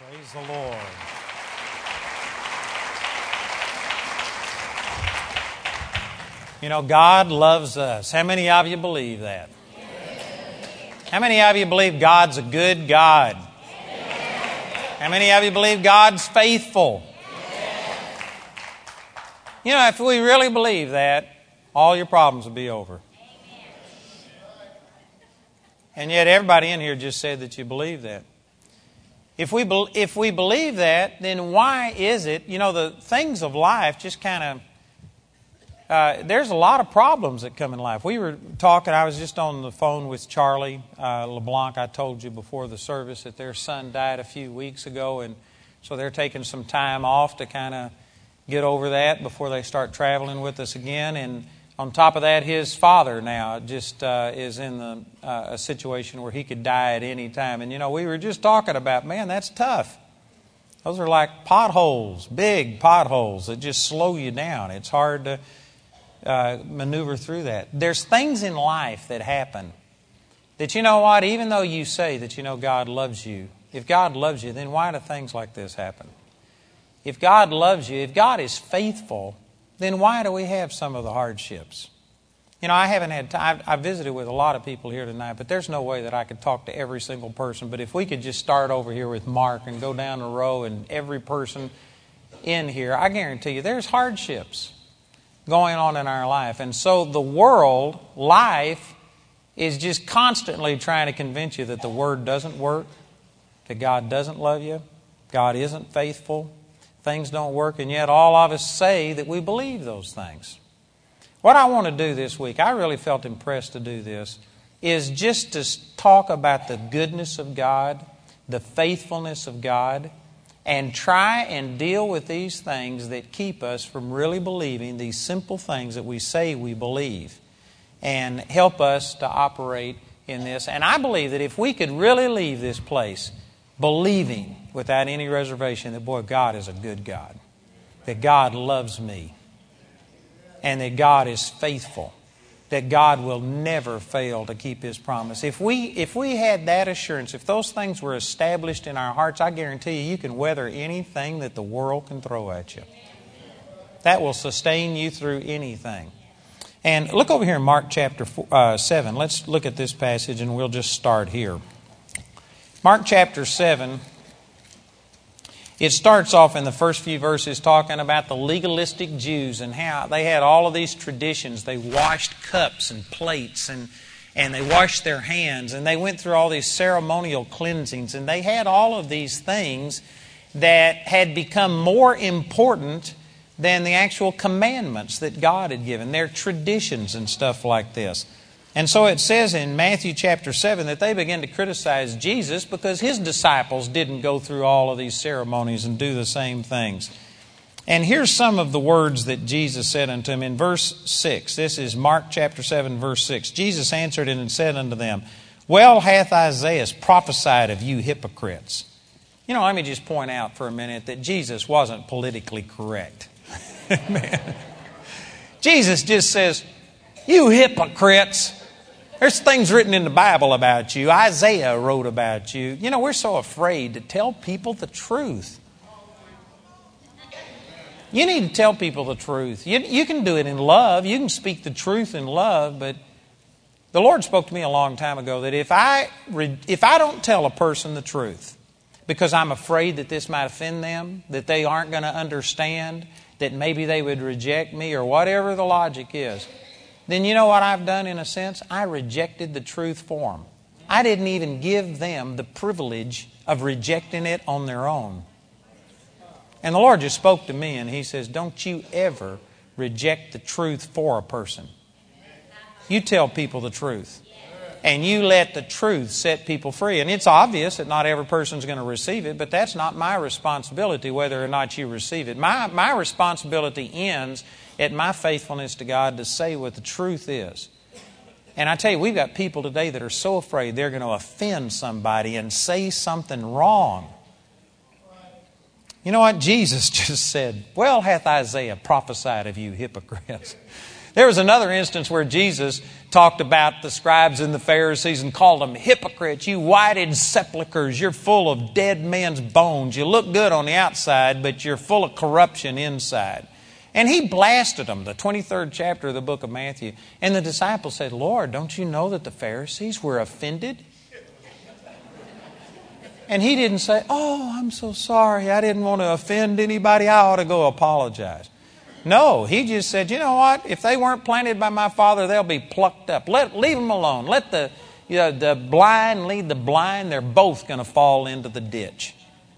Praise the Lord. You know, God loves us. How many of you believe that? How many of you believe God's a good God? How many of you believe God's faithful? You know, if we really believe that, all your problems will be over. And yet everybody in here just said that you believe that. If we believe that, then why is it, you know, the things of life just kind of, there's a lot of problems that come in life. We were talking, I was just on the phone with Charlie LeBlanc. I told you before the service that their son died a few weeks ago, and so they're taking some time off to kind of get over that before they start traveling with us again. And on top of that, his father now just is in a situation where he could die at any time. And, you know, we were just talking about, man, that's tough. Those are like potholes, big potholes that just slow you down. It's hard to maneuver through that. There's things in life that happen that, you know what, even though you say that you know God loves you, if God loves you, then why do things like this happen? If God loves you, if God is faithful, then why do we have some of the hardships? You know, I haven't had time. I visited with a lot of people here tonight, but there's no way that I could talk to every single person. But if we could just start over here with Mark and go down the row and every person in here, I guarantee you there's hardships going on in our life. And so the world, life, is just constantly trying to convince you that the Word doesn't work, that God doesn't love you, God isn't faithful, things don't work, and yet all of us say that we believe those things. What I want to do this week, I really felt impressed to do this, is just to talk about the goodness of God, the faithfulness of God, and try and deal with these things that keep us from really believing these simple things that we say we believe, and help us to operate in this. And I believe that if we could really leave this place believing without any reservation that, boy, God is a good God, that God loves me, and that God is faithful, that God will never fail to keep His promise. If we had that assurance, if those things were established in our hearts, I guarantee you can weather anything that the world can throw at you. That will sustain you through anything. And look over here in Mark chapter 7. Let's look at this passage and we'll just start here. Mark chapter 7, it starts off in the first few verses talking about the legalistic Jews and how they had all of these traditions. They washed cups and plates and they washed their hands and they went through all these ceremonial cleansings, and they had all of these things that had become more important than the actual commandments that God had given, their traditions and stuff like this. And so it says in Matthew chapter 7 that they began to criticize Jesus because His disciples didn't go through all of these ceremonies and do the same things. And here's some of the words that Jesus said unto them in verse 6. This is Mark chapter 7, verse 6. Jesus answered and said unto them, Well hath Isaiah prophesied of you hypocrites. You know, let me just point out for a minute that Jesus wasn't politically correct. Amen. Jesus just says, You hypocrites. There's things written in the Bible about you. Isaiah wrote about you. You know, we're so afraid to tell people the truth. You need to tell people the truth. You can do it in love. You can speak the truth in love. But the Lord spoke to me a long time ago that if I don't tell a person the truth because I'm afraid that this might offend them, that they aren't going to understand, that maybe they would reject me or whatever the logic is, then you know what I've done in a sense? I rejected the truth for them. I didn't even give them the privilege of rejecting it on their own. And the Lord just spoke to me and He says, Don't you ever reject the truth for a person. You tell people the truth. And you let the truth set people free. And it's obvious that not every person's going to receive it, but that's not my responsibility whether or not you receive it. My responsibility ends at my faithfulness to God to say what the truth is. And I tell you, we've got people today that are so afraid they're going to offend somebody and say something wrong. You know what? Jesus just said, Well hath Isaiah prophesied of you hypocrites. There was another instance where Jesus talked about the scribes and the Pharisees and called them hypocrites. You whited sepulchres, you're full of dead men's bones. You look good on the outside, but you're full of corruption inside. And He blasted them, the 23rd chapter of the book of Matthew. And the disciples said, Lord, don't you know that the Pharisees were offended? And He didn't say, oh, I'm so sorry, I didn't want to offend anybody, I ought to go apologize. No, He just said, you know what? If they weren't planted by my Father, they'll be plucked up. Leave them alone. Let the blind lead the blind. They're both going to fall into the ditch.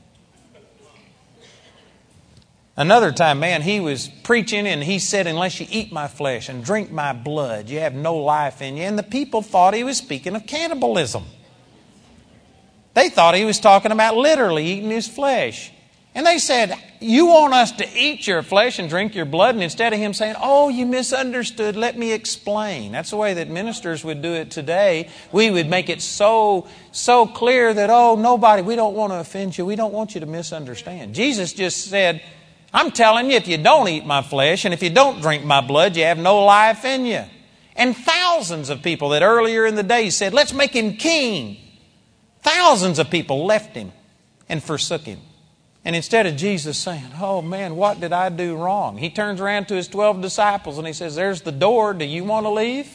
Another time, man, He was preaching and He said, unless you eat my flesh and drink my blood, you have no life in you. And the people thought He was speaking of cannibalism. They thought He was talking about literally eating His flesh. And they said, you want us to eat your flesh and drink your blood? And instead of Him saying, oh, you misunderstood, let me explain. That's the way that ministers would do it today. We would make it so clear that, oh, nobody, we don't want to offend you. We don't want you to misunderstand. Jesus just said, I'm telling you, if you don't eat my flesh and if you don't drink my blood, you have no life in you. And thousands of people that earlier in the day said, let's make Him king. Thousands of people left Him and forsook Him. And instead of Jesus saying, oh man, what did I do wrong? He turns around to His 12 disciples and He says, there's the door. Do you want to leave?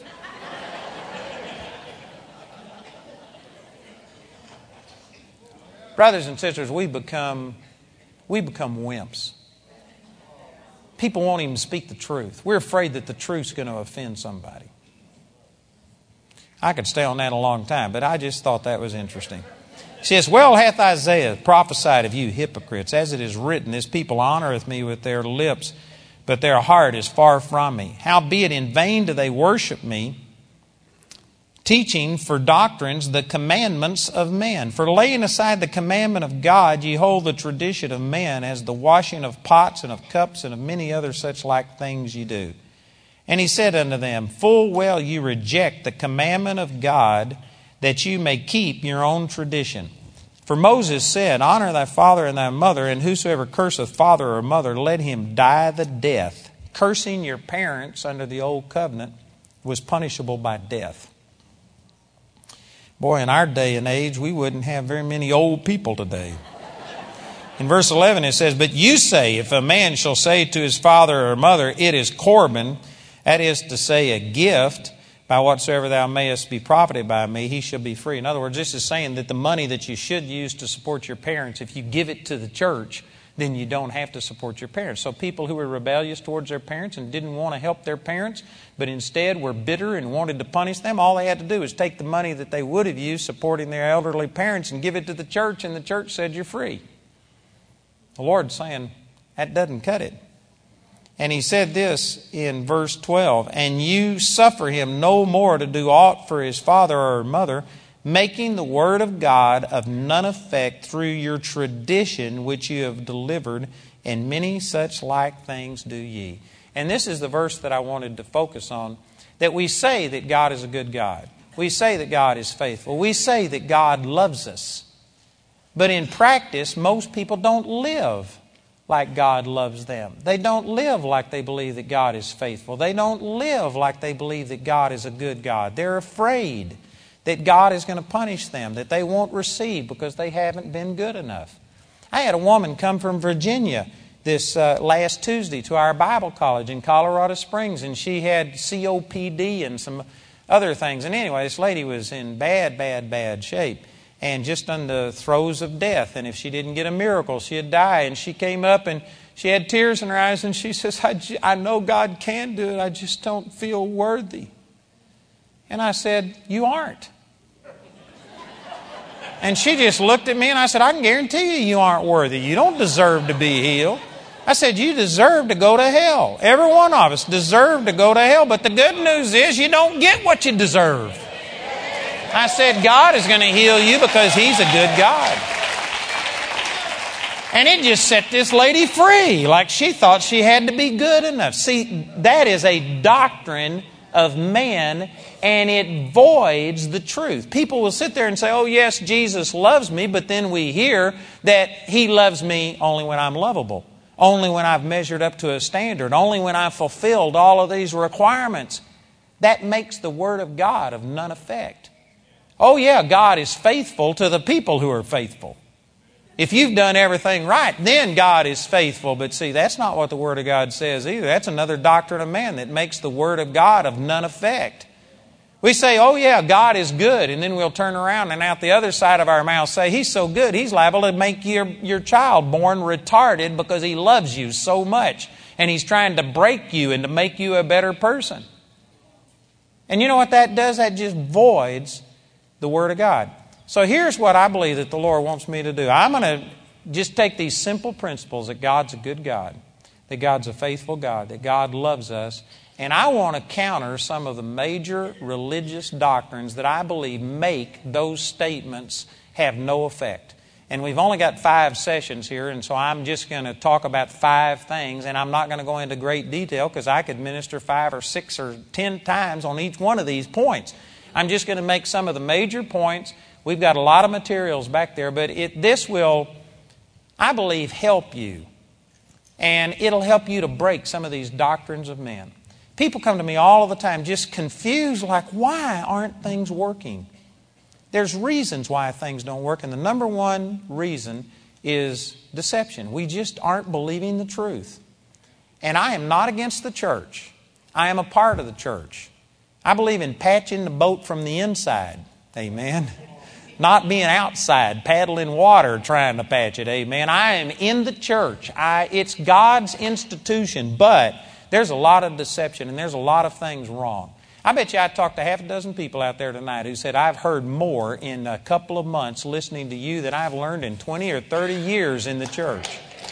Brothers and sisters, we become wimps. People won't even speak the truth. We're afraid that the truth's going to offend somebody. I could stay on that a long time, but I just thought that was interesting. It says, well hath Isaiah prophesied of you hypocrites, as it is written, this people honoreth me with their lips, but their heart is far from me. Howbeit in vain do they worship me, teaching for doctrines the commandments of men. For laying aside the commandment of God, ye hold the tradition of men, as the washing of pots and of cups and of many other such like things ye do. And He said unto them, full well you reject the commandment of God, that you may keep your own tradition. For Moses said, honor thy father and thy mother, and whosoever curseth father or mother, let him die the death. Cursing your parents under the old covenant was punishable by death. Boy, in our day and age, we wouldn't have very many old people today. In verse 11 it says, but you say, if a man shall say to his father or mother, it is Corban, that is to say a gift, by whatsoever thou mayest be profited by me, he shall be free. In other words, this is saying that the money that you should use to support your parents, if you give it to the church, then you don't have to support your parents. So people who were rebellious towards their parents and didn't want to help their parents, but instead were bitter and wanted to punish them, all they had to do was take the money that they would have used supporting their elderly parents and give it to the church, and the church said, you're free. The Lord's saying, that doesn't cut it. And He said this in verse 12, and you suffer him no more to do aught for his father or mother, making the word of God of none effect through your tradition which you have delivered, and many such like things do ye. And this is the verse that I wanted to focus on, that we say that God is a good God. We say that God is faithful. We say that God loves us. But in practice, most people don't live like God loves them. They don't live like they believe that God is faithful. They don't live like they believe that God is a good God. They're afraid that God is going to punish them, that they won't receive because they haven't been good enough. I had a woman come from Virginia this last Tuesday to our Bible college in Colorado Springs, and she had COPD and some other things. And anyway, this lady was in bad shape, and just on the throes of death. And if she didn't get a miracle, she'd die. And she came up and she had tears in her eyes, and she says, I know God can do it. I just don't feel worthy. And I said, you aren't. And she just looked at me and I said, I can guarantee you aren't worthy. You don't deserve to be healed. I said, you deserve to go to hell. Every one of us deserve to go to hell. But the good news is you don't get what you deserve. I said, God is going to heal you because He's a good God. And it just set this lady free, like she thought she had to be good enough. See, that is a doctrine of man, and it voids the truth. People will sit there and say, oh yes, Jesus loves me, but then we hear that He loves me only when I'm lovable. only when I've measured up to a standard, only when I've fulfilled all of these requirements. That makes the Word of God of none effect. Oh yeah, God is faithful to the people who are faithful. If you've done everything right, then God is faithful. But see, that's not what the Word of God says either. That's another doctrine of man that makes the Word of God of none effect. We say, oh yeah, God is good, and then we'll turn around and out the other side of our mouth say, He's so good, He's liable to make your child born retarded because He loves you so much, and He's trying to break you and to make you a better person. And you know what that does? That just voids the Word of God. So here's what I believe that the Lord wants me to do. I'm going to just take these simple principles that God's a good God, that God's a faithful God, that God loves us, and I want to counter some of the major religious doctrines that I believe make those statements have no effect. And we've only got 5 sessions here, and so I'm just going to talk about 5 things, and I'm not going to go into great detail because I could minister 5 or 6 or 10 times on each one of these points. I'm just going to make some of the major points. We've got a lot of materials back there, but this will, I believe, help you. And it'll help you to break some of these doctrines of men. People come to me all the time just confused, like, why aren't things working? There's reasons why things don't work, and the number one reason is deception. We just aren't believing the truth. And I am not against the church. I am a part of the church. I believe in patching the boat from the inside. Amen. Not being outside, paddling water, trying to patch it. Amen. I am in the church. It's God's institution, but there's a lot of deception and there's a lot of things wrong. I bet you I talked to half a dozen people out there tonight who said, I've heard more in a couple of months listening to you than I've learned in 20 or 30 years in the church.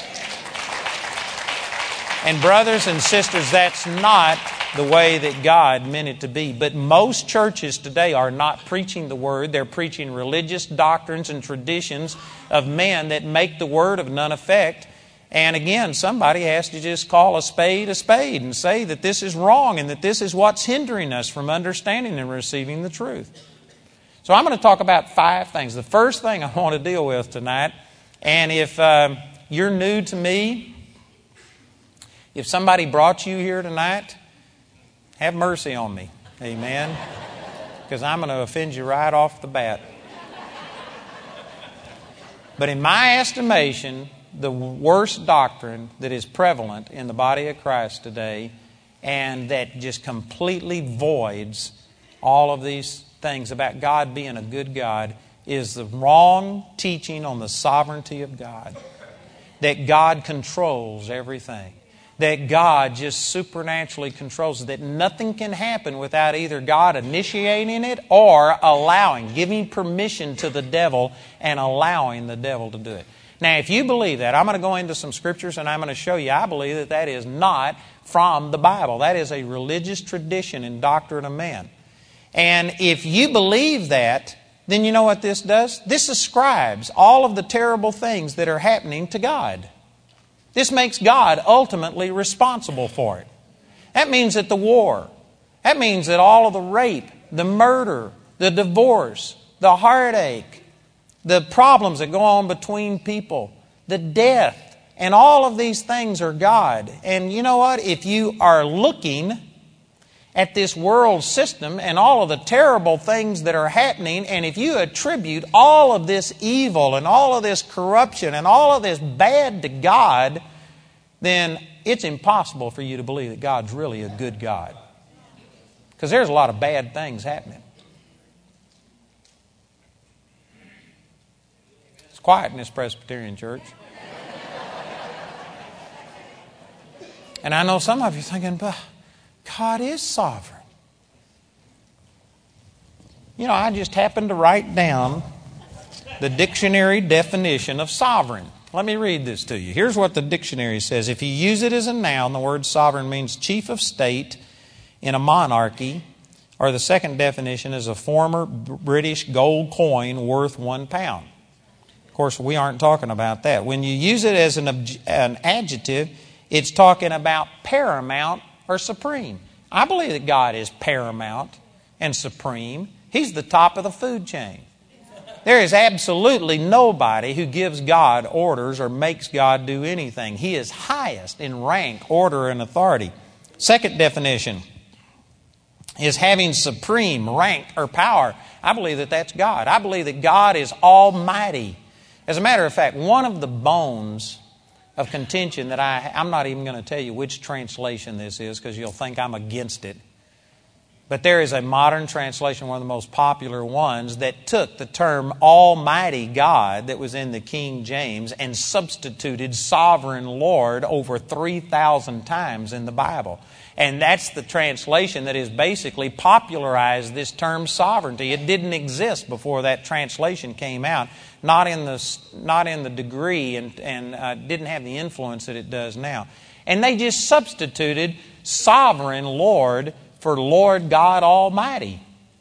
And brothers and sisters, that's not the way that God meant it to be. But most churches today are not preaching the Word. They're preaching religious doctrines and traditions of men that make the Word of none effect. And again, somebody has to just call a spade and say that this is wrong and that this is what's hindering us from understanding and receiving the truth. So I'm going to talk about 5 things. The first thing I want to deal with tonight, and if you're new to me, if somebody brought you here tonight, have mercy on me. Amen. Because I'm going to offend you right off the bat. But in my estimation, the worst doctrine that is prevalent in the body of Christ today and that just completely voids all of these things about God being a good God is the wrong teaching on the sovereignty of God. That God controls everything. That God just supernaturally controls it. That nothing can happen without either God initiating it or giving permission to the devil and allowing the devil to do it. Now, if you believe that, I'm going to go into some scriptures and I'm going to show you, I believe that that is not from the Bible. That is a religious tradition and doctrine of man. And if you believe that, then you know what this does? This ascribes all of the terrible things that are happening to God. This makes God ultimately responsible for it. That means that the war, that means that all of the rape, the murder, the divorce, the heartache, the problems that go on between people, the death, and all of these things are God. And you know what? If you are looking at this world system and all of the terrible things that are happening, and if you attribute all of this evil and all of this corruption and all of this bad to God, then it's impossible for you to believe that God's really a good God. Because there's a lot of bad things happening. It's quiet in this Presbyterian church. And I know some of you are thinking, but God is sovereign. You know, I just happened to write down the dictionary definition of sovereign. Let me read this to you. Here's what the dictionary says. If you use it as a noun, the word sovereign means chief of state in a monarchy, or the second definition is a former British gold coin worth £1. Of course, we aren't talking about that. When you use it as an adjective, it's talking about paramount or supreme. I believe that God is paramount and supreme. He's the top of the food chain. There is absolutely nobody who gives God orders or makes God do anything. He is highest in rank, order, and authority. Second definition is having supreme rank or power. I believe that that's God. I believe that God is almighty. As a matter of fact, one of the bones of contention that I'm not even going to tell you which translation this is because you'll think I'm against it. But there is a modern translation, one of the most popular ones, that took the term Almighty God that was in the King James and substituted Sovereign Lord over 3,000 times in the Bible. And that's the translation that has basically popularized this term sovereignty. It didn't exist before that translation came out, not in the degree and didn't have the influence that it does now. And they just substituted Sovereign Lord for Lord God Almighty.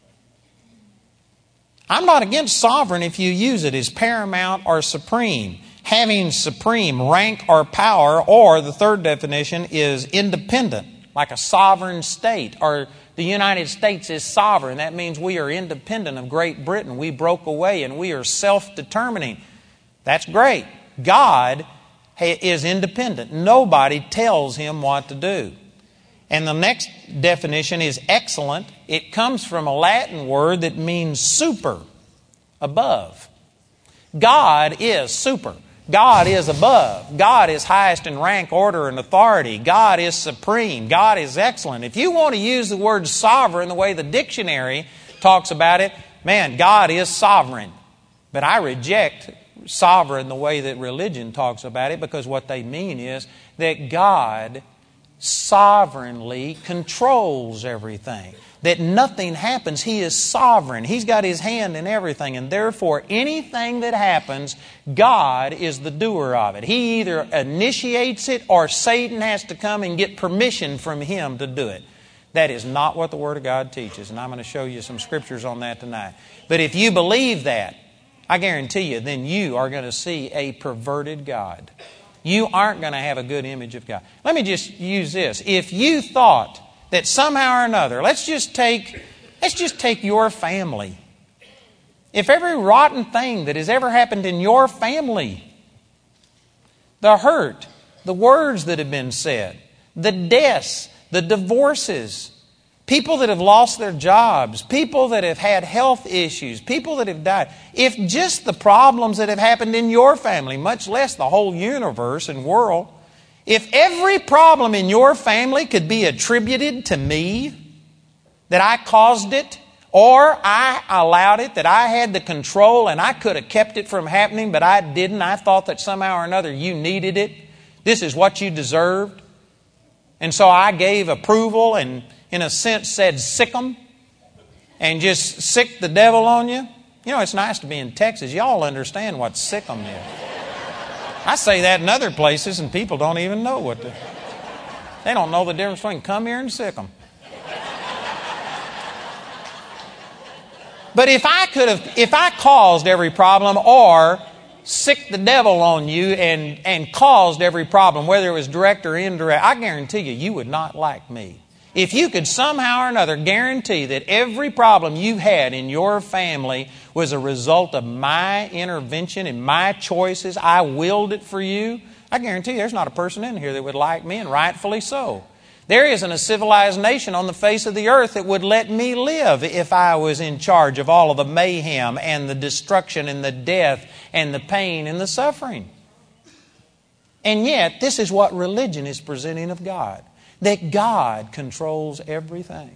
I'm not against sovereign if you use it as paramount or supreme. Having supreme rank or power, or the third definition is independent, like a sovereign state, or the United States is sovereign. That means we are independent of Great Britain. We broke away and we are self-determining. That's great. God is independent. Nobody tells Him what to do. And the next definition is excellent. It comes from a Latin word that means super, above. God is super. God is above. God is highest in rank, order, and authority. God is supreme. God is excellent. If you want to use the word sovereign the way the dictionary talks about it, man, God is sovereign. But I reject sovereign the way that religion talks about it, because what they mean is that God sovereignly controls everything. That nothing happens. He is sovereign. He's got His hand in everything. And therefore, anything that happens, God is the doer of it. He either initiates it or Satan has to come and get permission from Him to do it. That is not what the Word of God teaches. And I'm going to show you some scriptures on that tonight. But if you believe that, I guarantee you, then you are going to see a perverted God. You aren't going to have a good image of God. Let me just use this. If you thought that somehow or another, let's just take your family. If every rotten thing that has ever happened in your family, the hurt, the words that have been said, the deaths, the divorces, people that have lost their jobs, people that have had health issues, people that have died. If just the problems that have happened in your family, much less the whole universe and world, if every problem in your family could be attributed to me, that I caused it, or I allowed it, that I had the control and I could have kept it from happening, but I didn't. I thought that somehow or another you needed it. This is what you deserved. And so I gave approval and in a sense said sick 'em and just sick the devil on you. You know, it's nice to be in Texas. Y'all understand what sick 'em is. I say that in other places and people don't even know they don't know the difference between come here and sick 'em. But if I caused every problem or sick the devil on you and caused every problem, whether it was direct or indirect, I guarantee you would not like me. If you could somehow or another guarantee that every problem you had in your family was a result of my intervention and my choices, I willed it for you, I guarantee you there's not a person in here that would like me, and rightfully so. There isn't a civilized nation on the face of the earth that would let me live if I was in charge of all of the mayhem and the destruction and the death and the pain and the suffering. And yet, this is what religion is presenting of God. That God controls everything.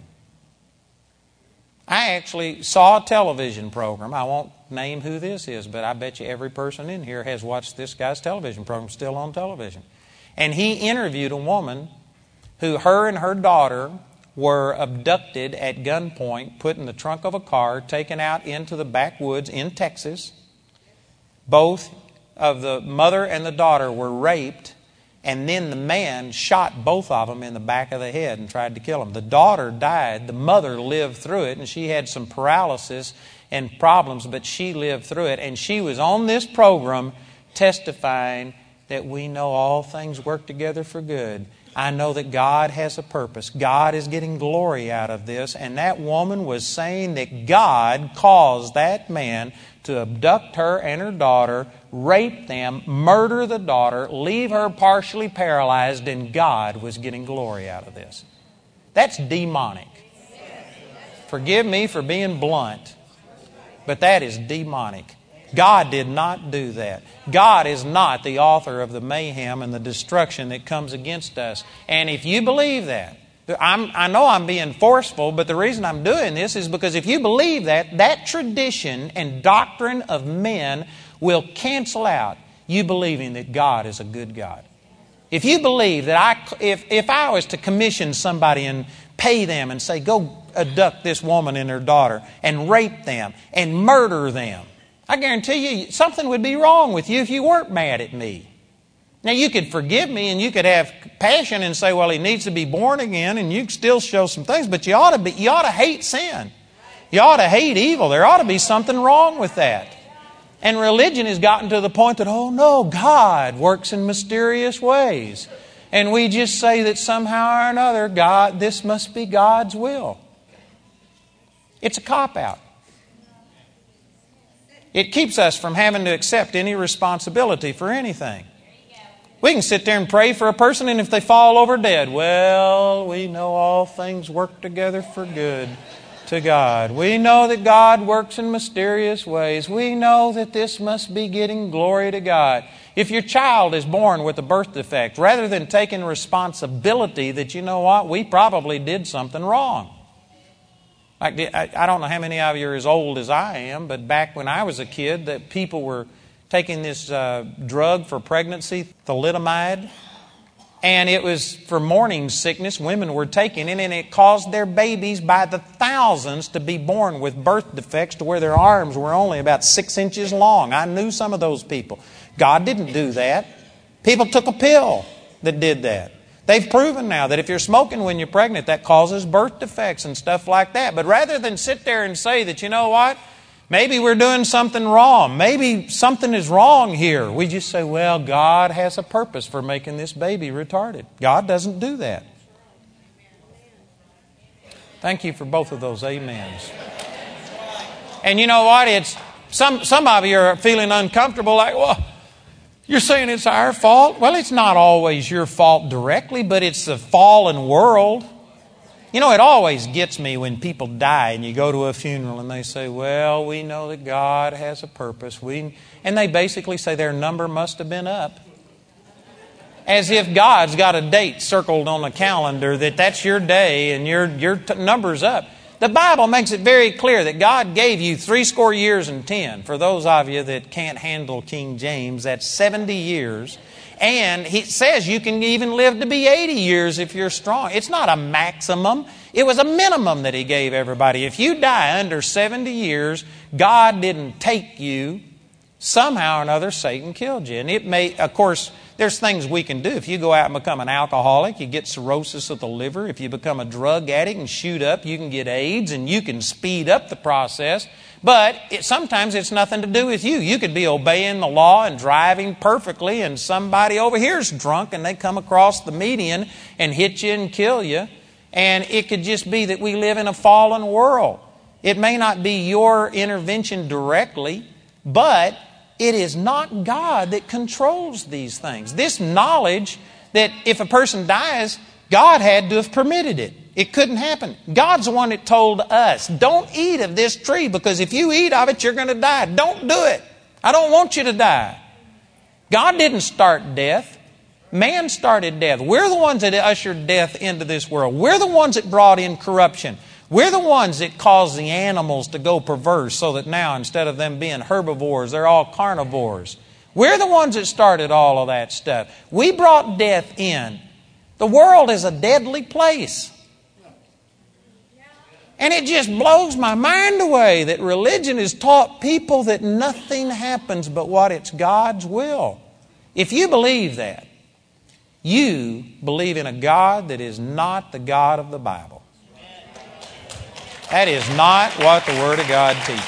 I actually saw a television program. I won't name who this is, but I bet you every person in here has watched this guy's television program, still on television. And he interviewed a woman who her and her daughter were abducted at gunpoint, put in the trunk of a car, taken out into the backwoods in Texas. Both of the mother and the daughter were raped. And then the man shot both of them in the back of the head and tried to kill them. The daughter died. The mother lived through it, and she had some paralysis and problems, but she lived through it. And she was on this program testifying that we know all things work together for good. I know that God has a purpose. God is getting glory out of this. And that woman was saying that God caused that man to abduct her and her daughter, rape them, murder the daughter, leave her partially paralyzed, and God was getting glory out of this. That's demonic. Forgive me for being blunt, but that is demonic. God did not do that. God is not the author of the mayhem and the destruction that comes against us. And if you believe that, I know I'm being forceful, but the reason I'm doing this is because if you believe that, that tradition and doctrine of men will cancel out you believing that God is a good God. If you believe that if I was to commission somebody and pay them and say, go abduct this woman and her daughter and rape them and murder them, I guarantee you something would be wrong with you if you weren't mad at me. Now, you could forgive me and you could have passion and say, well, he needs to be born again, and you can still show some things, but you ought to hate sin. You ought to hate evil. There ought to be something wrong with that. And religion has gotten to the point that, oh no, God works in mysterious ways. And we just say that somehow or another, God, this must be God's will. It's a cop-out. It keeps us from having to accept any responsibility for anything. We can sit there and pray for a person, and if they fall over dead, well, we know all things work together for good to God. We know that God works in mysterious ways. We know that this must be getting glory to God. If your child is born with a birth defect, rather than taking responsibility that, you know what, we probably did something wrong. Like, I don't know how many of you are as old as I am, but back when I was a kid, that people were taking this drug for pregnancy, thalidomide, and it was for morning sickness. Women were taking it, and it caused their babies by the thousands to be born with birth defects to where their arms were only about 6 inches long. I knew some of those people. God didn't do that. People took a pill that did that. They've proven now that if you're smoking when you're pregnant, that causes birth defects and stuff like that. But rather than sit there and say that, you know what, maybe we're doing something wrong, maybe something is wrong here, we just say, well, God has a purpose for making this baby retarded. God doesn't do that. Thank you for both of those amens. And you know what? It's some of you are feeling uncomfortable, like, well, you're saying it's our fault? Well, it's not always your fault directly, but it's the fallen world. You know, it always gets me when people die and you go to a funeral and they say, well, we know that God has a purpose. And they basically say their number must have been up. As if God's got a date circled on the calendar that that's your day and your number's up. The Bible makes it very clear that God gave you 70 years and 10. For those of you that can't handle King James, that's 70 years. And He says you can even live to be 80 years if you're strong. It's not a maximum. It was a minimum that He gave everybody. If you die under 70 years, God didn't take you. Somehow or another, Satan killed you. And it may, of course, there's things we can do. If you go out and become an alcoholic, you get cirrhosis of the liver. If you become a drug addict and shoot up, you can get AIDS, and you can speed up the process. But sometimes it's nothing to do with you. You could be obeying the law and driving perfectly, and somebody over here is drunk, and they come across the median and hit you and kill you. And it could just be that we live in a fallen world. It may not be your intervention directly, but it is not God that controls these things. This knowledge that if a person dies, God had to have permitted it. It couldn't happen. God's the one that told us, don't eat of this tree, because if you eat of it, you're going to die. Don't do it. I don't want you to die. God didn't start death. Man started death. We're the ones that ushered death into this world. We're the ones that brought in corruption. We're the ones that caused the animals to go perverse so that now instead of them being herbivores, they're all carnivores. We're the ones that started all of that stuff. We brought death in. The world is a deadly place. And it just blows my mind away that religion has taught people that nothing happens but what it's God's will. If you believe that, you believe in a God that is not the God of the Bible. That is not what the Word of God teaches.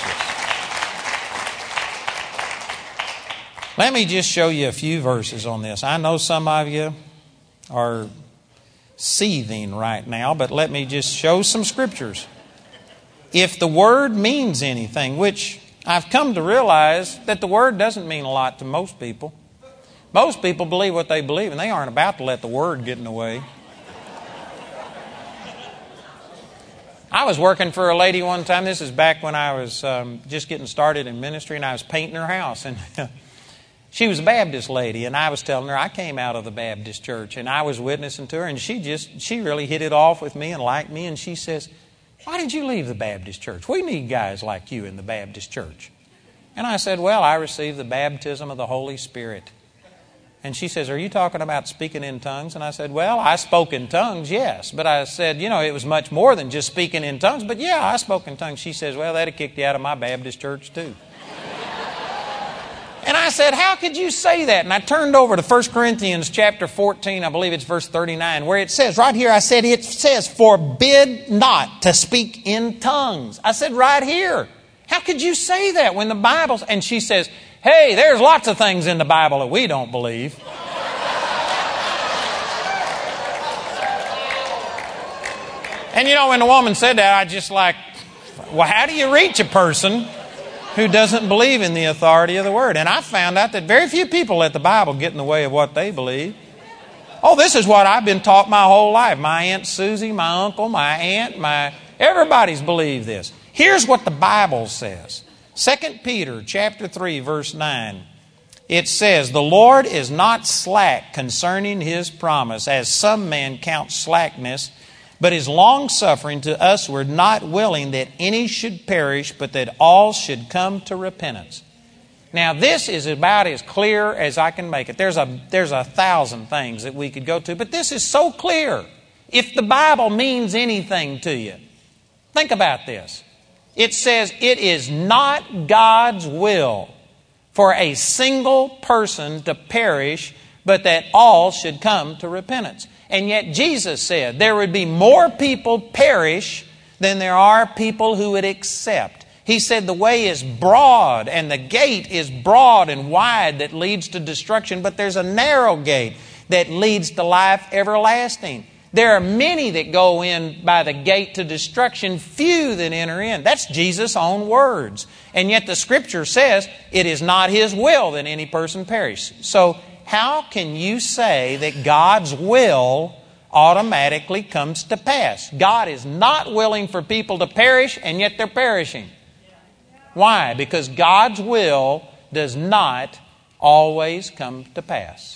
Let me just show you a few verses on this. I know some of you are seething right now, but let me just show some scriptures. If the Word means anything, which I've come to realize that the Word doesn't mean a lot to most people. Most people believe what they believe, and they aren't about to let the Word get in the way. I was working for a lady one time. This is back when I was just getting started in ministry, and I was painting her house. And she was a Baptist lady, and I was telling her I came out of the Baptist church, and I was witnessing to her, and she really hit it off with me and liked me, and she says, "Why did you leave the Baptist church? We need guys like you in the Baptist church." And I said, "Well, I received the baptism of the Holy Spirit." And she says, "Are you talking about speaking in tongues?" And I said, "Well, I spoke in tongues, yes. But I said, it was much more than just speaking in tongues. But yeah, I spoke in tongues." She says, "Well, that'd have kicked you out of my Baptist church too." And I said, "How could you say that?" And I turned over to 1 Corinthians chapter 14, I believe it's verse 39, where it says, right here, I said, it says, "Forbid not to speak in tongues." I said, right here. How could you say that when the Bible's... And she says, "Hey, there's lots of things in the Bible that we don't believe." And when the woman said that, I just well, how do you reach a person who doesn't believe in the authority of the Word? And I found out that very few people let the Bible get in the way of what they believe. Oh, this is what I've been taught my whole life. My Aunt Susie, my uncle, my aunt, everybody's believed this. Here's what the Bible says. 2 Peter chapter 3, verse 9. It says, "The Lord is not slack concerning His promise, as some men count slackness, but is long-suffering to usward, not willing that any should perish, but that all should come to repentance." Now, this is about as clear as I can make it. There's a thousand things that we could go to, but this is so clear. If the Bible means anything to you, think about this. It says it is not God's will for a single person to perish, but that all should come to repentance. And yet Jesus said there would be more people perish than there are people who would accept. He said the way is broad and the gate is broad and wide that leads to destruction, but there's a narrow gate that leads to life everlasting. There are many that go in by the gate to destruction, few that enter in. That's Jesus' own words. And yet the Scripture says it is not His will that any person perish. So how can you say that God's will automatically comes to pass? God is not willing for people to perish, and yet they're perishing. Why? Because God's will does not always come to pass.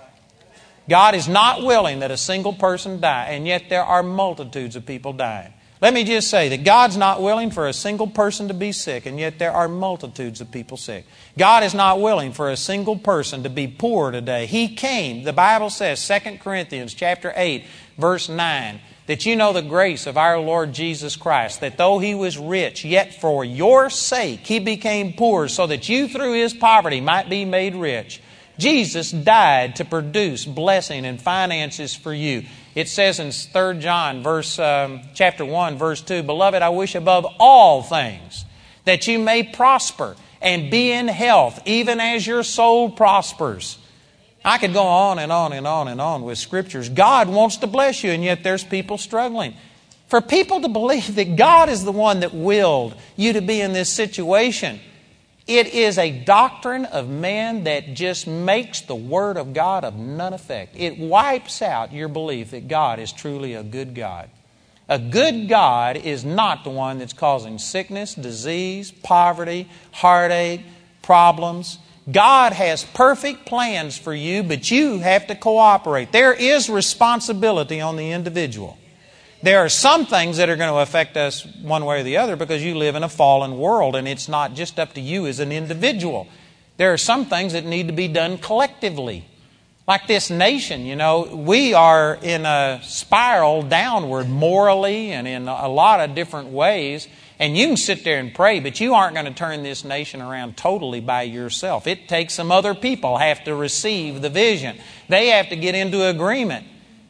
God is not willing that a single person die, and yet there are multitudes of people dying. Let me just say that God's not willing for a single person to be sick, and yet there are multitudes of people sick. God is not willing for a single person to be poor today. He came, the Bible says, 2 Corinthians chapter 8, verse 9, that you know the grace of our Lord Jesus Christ, that though He was rich, yet for your sake He became poor, so that you through His poverty might be made rich. Jesus died to produce blessing and finances for you. It says in 3 John chapter 1, verse 2, "Beloved, I wish above all things that you may prosper and be in health, even as your soul prospers." I could go on and on and on and on with scriptures. God wants to bless you, and yet there's people struggling. For people to believe that God is the one that willed you to be in this situation, it is a doctrine of man that just makes the Word of God of none effect. It wipes out your belief that God is truly a good God. A good God is not the one that's causing sickness, disease, poverty, heartache, problems. God has perfect plans for you, but you have to cooperate. There is responsibility on the individual. There are some things that are going to affect us one way or the other because you live in a fallen world, and it's not just up to you as an individual. There are some things that need to be done collectively. Like this nation, we are in a spiral downward morally and in a lot of different ways. And you can sit there and pray, but you aren't going to turn this nation around totally by yourself. It takes some other people have to receive the vision. They have to get into agreement.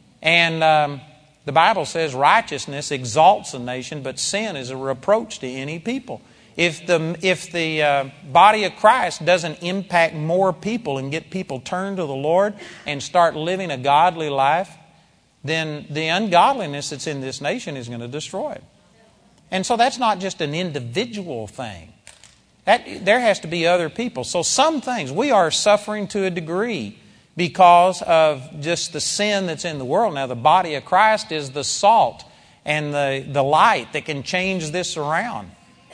And the Bible says righteousness exalts a nation, but sin is a reproach to any people. If the body of Christ doesn't impact more people and get people turned to the Lord and start living a godly life, then the ungodliness that's in this nation is going to destroy it. And so that's not just an individual thing. There has to be other people. So some things we are suffering to a degree because of just the sin that's in the world. Now the body of Christ is the salt and the light that can change this around.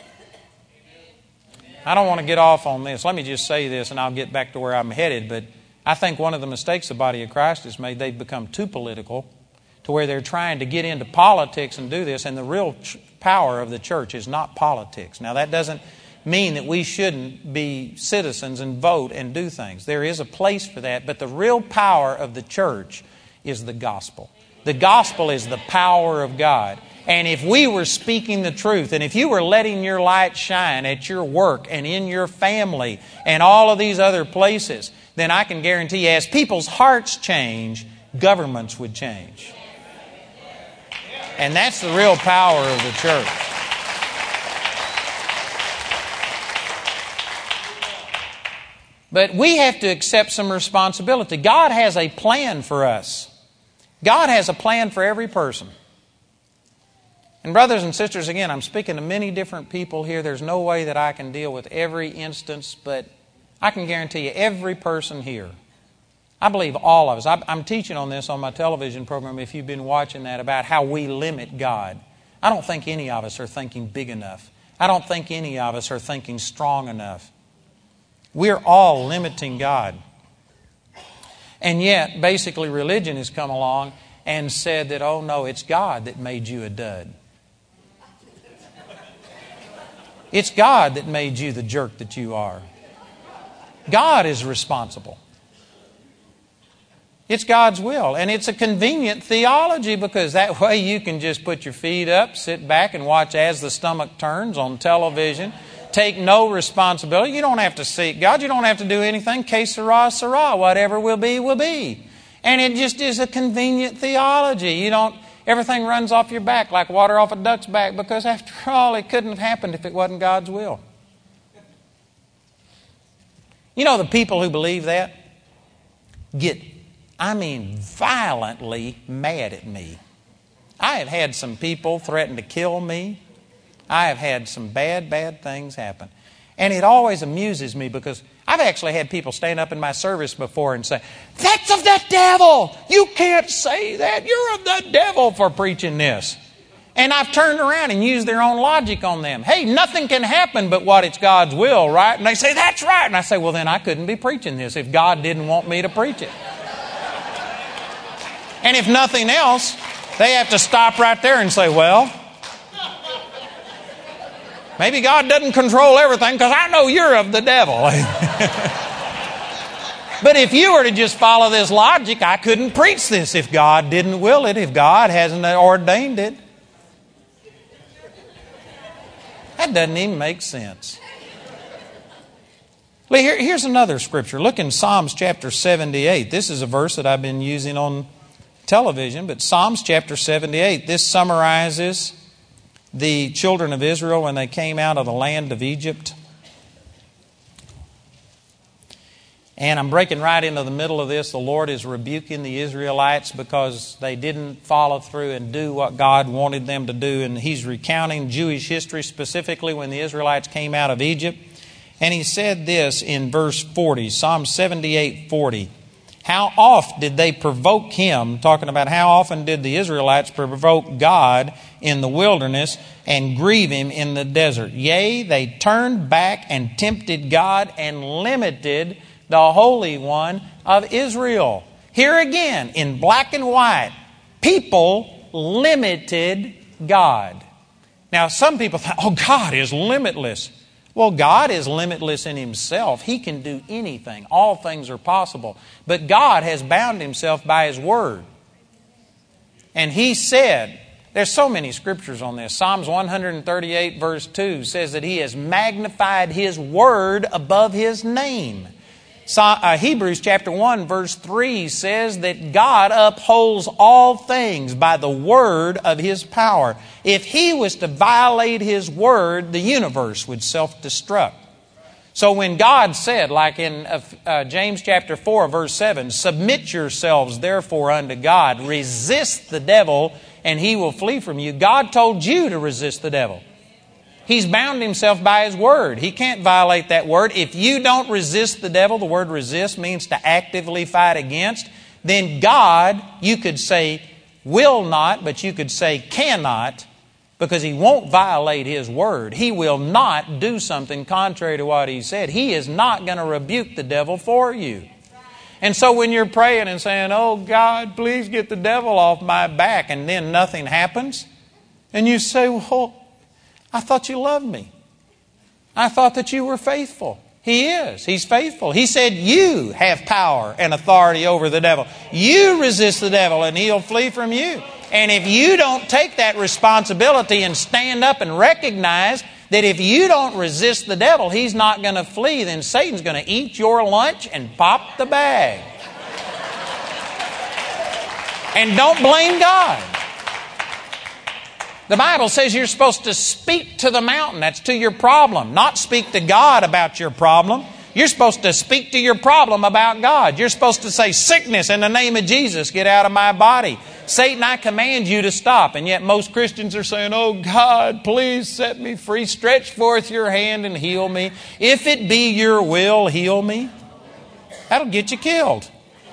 I don't want to get off on this. Let me just say this and I'll get back to where I'm headed. But I think one of the mistakes the body of Christ has made, they've become too political to where they're trying to get into politics and do this. And the real power of the church is not politics. Now that doesn't mean that we shouldn't be citizens and vote and do things. There is a place for that. But the real power of the church is the gospel. The gospel is the power of God. And if we were speaking the truth, and if you were letting your light shine at your work and in your family and all of these other places, then I can guarantee you, as people's hearts change, governments would change. And that's the real power of the church. But we have to accept some responsibility. God has a plan for us. God has a plan for every person. And brothers and sisters, again, I'm speaking to many different people here. There's no way that I can deal with every instance, but I can guarantee you every person here, I believe all of us. I'm teaching on this on my television program, if you've been watching that, about how we limit God. I don't think any of us are thinking big enough. I don't think any of us are thinking strong enough. We're all limiting God. And yet, basically, religion has come along and said that, oh no, it's God that made you a dud. It's God that made you the jerk that you are. God is responsible. It's God's will. And it's a convenient theology because that way you can just put your feet up, sit back and watch As the Stomach Turns on television. Take no responsibility. You don't have to seek God. You don't have to do anything. Que sera, sera. Whatever will be, will be. And it just is a convenient theology. Everything runs off your back like water off a duck's back because after all, it couldn't have happened if it wasn't God's will. You know, the people who believe that get, violently mad at me. I have had some people threaten to kill me. I have had some bad things happen. And it always amuses me because I've actually had people stand up in my service before and say, "That's of the devil! You can't say that! You're of the devil for preaching this." And I've turned around and used their own logic on them. Hey, nothing can happen but what it's God's will, right? And they say, "That's right." And I say, well, then I couldn't be preaching this if God didn't want me to preach it. And if nothing else, they have to stop right there and say, well, maybe God doesn't control everything because I know you're of the devil. But if you were to just follow this logic, I couldn't preach this if God didn't will it, if God hasn't ordained it. That doesn't even make sense. Here's another scripture. Look in Psalms chapter 78. This is a verse that I've been using on television, but Psalms chapter 78. This summarizes the children of Israel when they came out of the land of Egypt. And I'm breaking right into the middle of this. The Lord is rebuking the Israelites because they didn't follow through and do what God wanted them to do. And He's recounting Jewish history, specifically when the Israelites came out of Egypt. And He said this in verse 40, Psalm 78:40. How oft did they provoke Him, talking about how often did the Israelites provoke God in the wilderness and grieve Him in the desert? Yea, they turned back and tempted God and limited the Holy One of Israel. Here again, in black and white, people limited God. Now, some people think, oh, God is limitless. Well, God is limitless in Himself. He can do anything. All things are possible. But God has bound Himself by His Word. And He said, there's so many scriptures on this. Psalms 138 verse 2 says that He has magnified His Word above His name. Hebrews chapter 1 verse 3 says that God upholds all things by the word of His power. If He was to violate His word, the universe would self-destruct. So when God said, like in James chapter 4, verse 7, submit yourselves therefore unto God, resist the devil, and he will flee from you. God told you to resist the devil. He's bound himself by His Word. He can't violate that Word. If you don't resist the devil, the word resist means to actively fight against, then God, you could say, will not, but you could say cannot, because He won't violate His Word. He will not do something contrary to what He said. He is not going to rebuke the devil for you. And so when you're praying and saying, oh God, please get the devil off my back, and then nothing happens, and you say, well, I thought you loved me. I thought that you were faithful. He is. He's faithful. He said you have power and authority over the devil. You resist the devil and he'll flee from you. And if you don't take that responsibility and stand up and recognize that if you don't resist the devil, he's not going to flee, then Satan's going to eat your lunch and pop the bag. And don't blame God. The Bible says you're supposed to speak to the mountain. That's to your problem. Not speak to God about your problem. You're supposed to speak to your problem about God. You're supposed to say, sickness, in the name of Jesus, get out of my body. Satan, I command you to stop. And yet most Christians are saying, oh God, please set me free. Stretch forth your hand and heal me. If it be your will, heal me. That'll get you killed.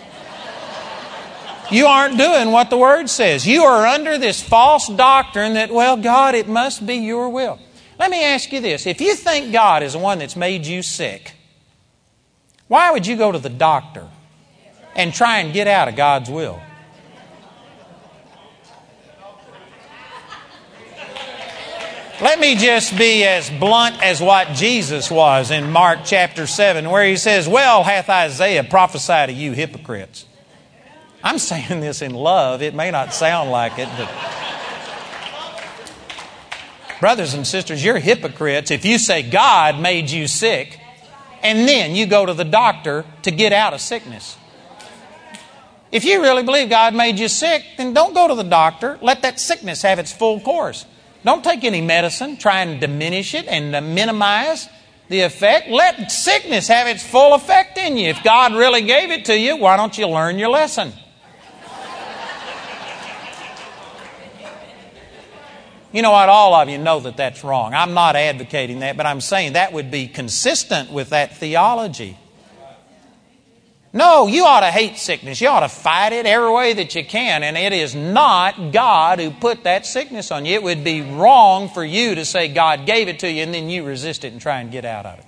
You aren't doing what the Word says. You are under this false doctrine that, well, God, it must be your will. Let me ask you this. If you think God is the one that's made you sick, why would you go to the doctor and try and get out of God's will? Let me just be as blunt as what Jesus was in Mark chapter 7, where He says, well hath Isaiah prophesied to you hypocrites. I'm saying this in love. It may not sound like it, but brothers and sisters, you're hypocrites if you say God made you sick and then you go to the doctor to get out of sickness. If you really believe God made you sick, then don't go to the doctor. Let that sickness have its full course. Don't take any medicine, try and diminish it and minimize the effect. Let sickness have its full effect in you. If God really gave it to you, why don't you learn your lesson? You know what? All of you know that that's wrong. I'm not advocating that, but I'm saying that would be consistent with that theology. No, you ought to hate sickness. You ought to fight it every way that you can. And it is not God who put that sickness on you. It would be wrong for you to say God gave it to you and then you resist it and try and get out of it.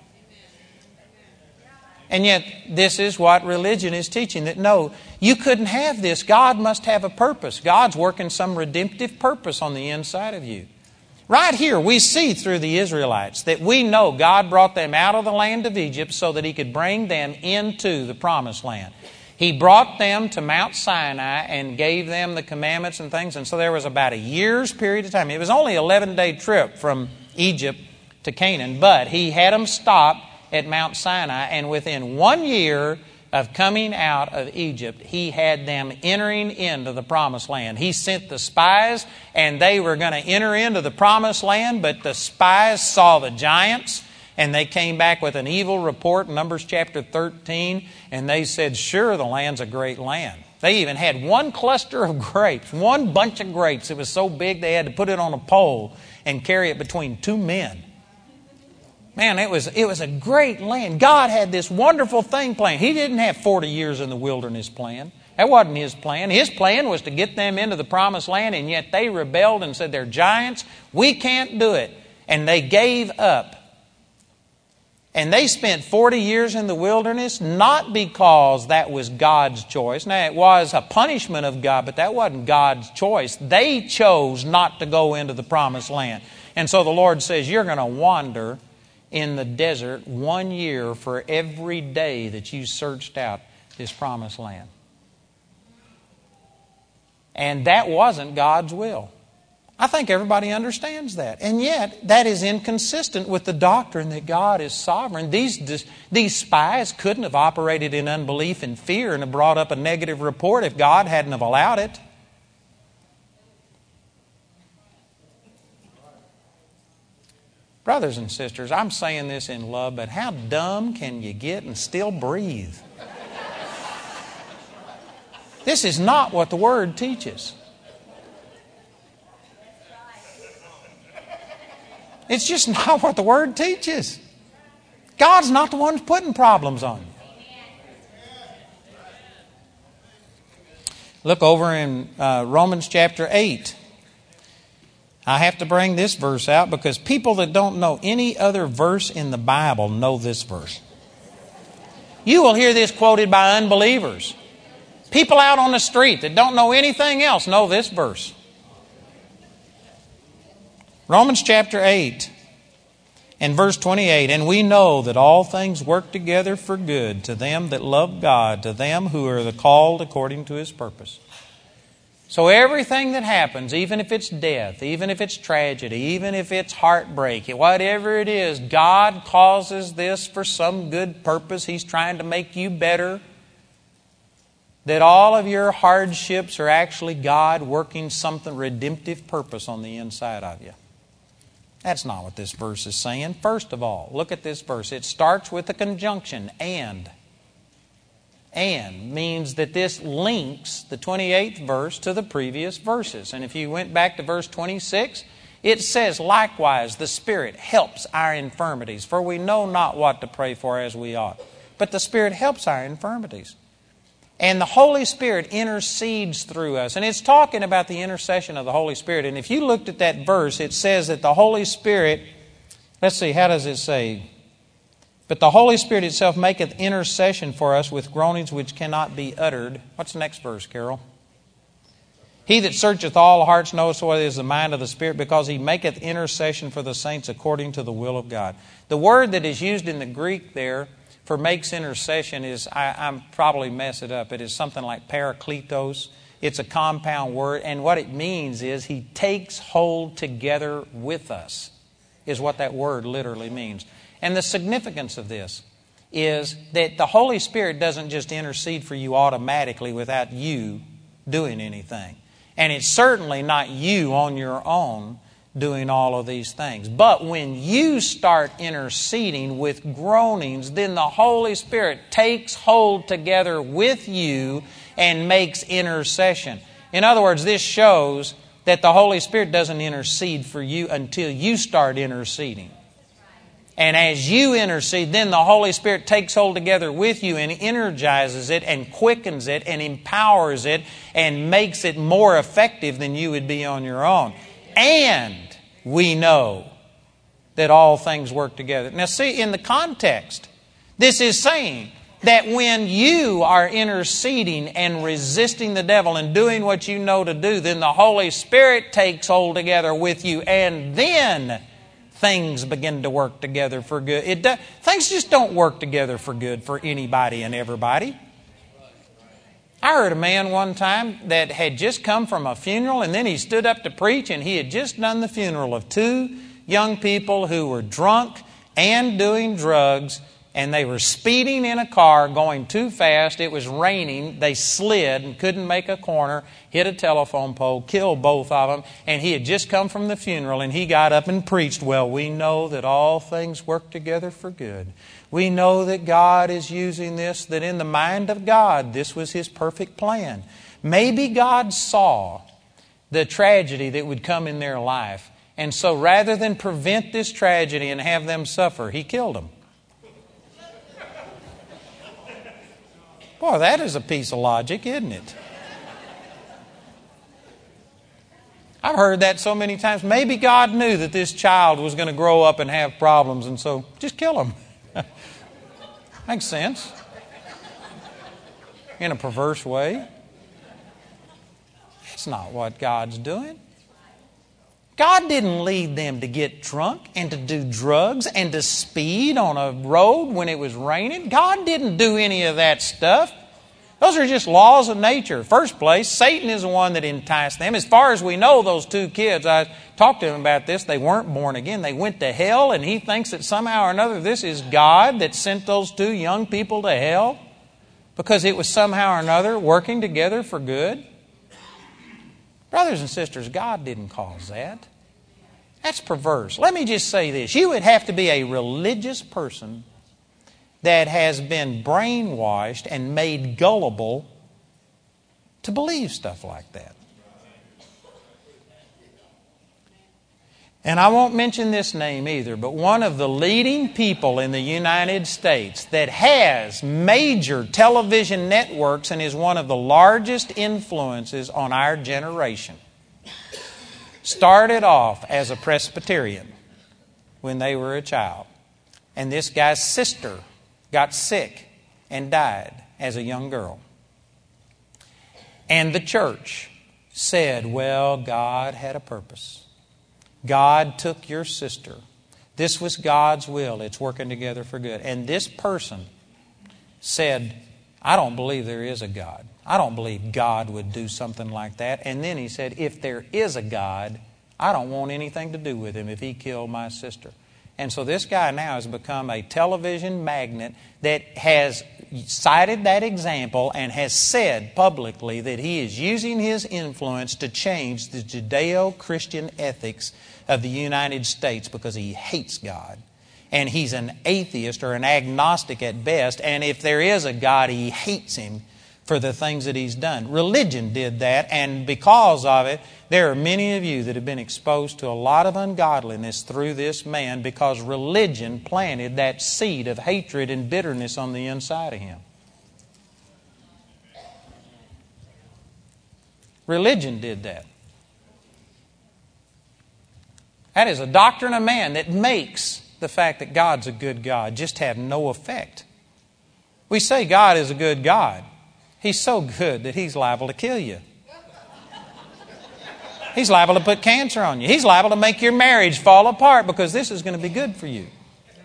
And yet, this is what religion is teaching, that no, you couldn't have this. God must have a purpose. God's working some redemptive purpose on the inside of you. Right here, we see through the Israelites that we know God brought them out of the land of Egypt so that He could bring them into the promised land. He brought them to Mount Sinai and gave them the commandments and things. And so there was about a year's period of time. It was only an 11-day trip from Egypt to Canaan, but He had them stop at Mount Sinai, and within 1 year of coming out of Egypt, He had them entering into the promised land. He sent the spies, and they were going to enter into the promised land, but the spies saw the giants, and they came back with an evil report, Numbers chapter 13, and they said, sure, the land's a great land. They even had one cluster of grapes, one bunch of grapes. It was so big they had to put it on a pole and carry it between two men. Man, it was a great land. God had this wonderful thing planned. He didn't have 40 years in the wilderness plan. That wasn't His plan. His plan was to get them into the promised land, and yet they rebelled and said, they're giants. We can't do it. And they gave up. And they spent 40 years in the wilderness, not because that was God's choice. Now, it was a punishment of God, but that wasn't God's choice. They chose not to go into the promised land. And so the Lord says, you're going to wander in the desert 1 year for every day that you searched out this promised land. And that wasn't God's will. I think everybody understands that. And yet, that is inconsistent with the doctrine that God is sovereign. These spies couldn't have operated in unbelief and fear and have brought up a negative report if God hadn't have allowed it. Brothers and sisters, I'm saying this in love, but how dumb can you get and still breathe? This is not what the Word teaches. It's just not what the Word teaches. God's not the one putting problems on you. Look over in Romans chapter 8. I have to bring this verse out because people that don't know any other verse in the Bible know this verse. You will hear this quoted by unbelievers. People out on the street that don't know anything else know this verse. Romans chapter 8 and verse 28. And we know that all things work together for good to them that love God, to them who are the called according to His purpose. So everything that happens, even if it's death, even if it's tragedy, even if it's heartbreak, whatever it is, God causes this for some good purpose. He's trying to make you better. That all of your hardships are actually God working something redemptive purpose on the inside of you. That's not what this verse is saying. First of all, look at this verse. It starts with a conjunction, and. And means that this links the 28th verse to the previous verses. And if you went back to verse 26, it says, likewise, the Spirit helps our infirmities, for we know not what to pray for as we ought. But the Spirit helps our infirmities. And the Holy Spirit intercedes through us. And it's talking about the intercession of the Holy Spirit. And if you looked at that verse, it says that the Holy Spirit, let's see, how does it say? But the Holy Spirit itself maketh intercession for us with groanings which cannot be uttered. What's the next verse, Carol? He that searcheth all hearts knoweth what is the mind of the Spirit, because He maketh intercession for the saints according to the will of God. The word that is used in the Greek there for makes intercession is, I'm probably mess it up, it is something like parakletos. It's a compound word, and what it means is He takes hold together with us, is what that word literally means. And the significance of this is that the Holy Spirit doesn't just intercede for you automatically without you doing anything. And it's certainly not you on your own doing all of these things. But when you start interceding with groanings, then the Holy Spirit takes hold together with you and makes intercession. In other words, this shows that the Holy Spirit doesn't intercede for you until you start interceding. And as you intercede, then the Holy Spirit takes hold together with you and energizes it and quickens it and empowers it and makes it more effective than you would be on your own. And we know that all things work together. Now see, in the context, this is saying that when you are interceding and resisting the devil and doing what you know to do, then the Holy Spirit takes hold together with you, and then things begin to work together for good. Things just don't work together for good for anybody and everybody. I heard a man one time that had just come from a funeral, and then he stood up to preach, and he had just done the funeral of 2 young people who were drunk and doing drugs, and they were speeding in a car going too fast. It was raining. They slid and couldn't make a corner, hit a telephone pole, killed both of them. And he had just come from the funeral, and he got up and preached, well, we know that all things work together for good. We know that God is using this, that in the mind of God, this was His perfect plan. Maybe God saw the tragedy that would come in their life. And so rather than prevent this tragedy and have them suffer, He killed them. Boy, that is a piece of logic, isn't it? I've heard that so many times. Maybe God knew that this child was going to grow up and have problems, and so just kill him. Makes sense. In a perverse way. That's not what God's doing. God didn't lead them to get drunk and to do drugs and to speed on a road when it was raining. God didn't do any of that stuff. Those are just laws of nature. First place, Satan is the one that enticed them. As far as we know, those 2 kids, I talked to them about this, they weren't born again. They went to hell, and he thinks that somehow or another this is God that sent those 2 young people to hell because it was somehow or another working together for good. Brothers and sisters, God didn't cause that. That's perverse. Let me just say this. You would have to be a religious person that has been brainwashed and made gullible to believe stuff like that. And I won't mention this name either, but one of the leading people in the United States that has major television networks and is one of the largest influences on our generation started off as a Presbyterian when they were a child. And this guy's sister got sick and died as a young girl. And the church said, well, God had a purpose. God took your sister. This was God's will. It's working together for good. And this person said, I don't believe there is a God. I don't believe God would do something like that. And then he said, if there is a God, I don't want anything to do with him if he killed my sister. And so this guy now has become a television magnate that has cited that example and has said publicly that he is using his influence to change the Judeo-Christian ethics of the United States because he hates God. And he's an atheist or an agnostic at best. And if there is a God, he hates him for the things that he's done. Religion did that, and because of it, there are many of you that have been exposed to a lot of ungodliness through this man because religion planted that seed of hatred and bitterness on the inside of him. Religion did that. That is a doctrine of man that makes the fact that God's a good God just have no effect. We say God is a good God. He's so good that He's liable to kill you. He's liable to put cancer on you. He's liable to make your marriage fall apart because this is going to be good for you.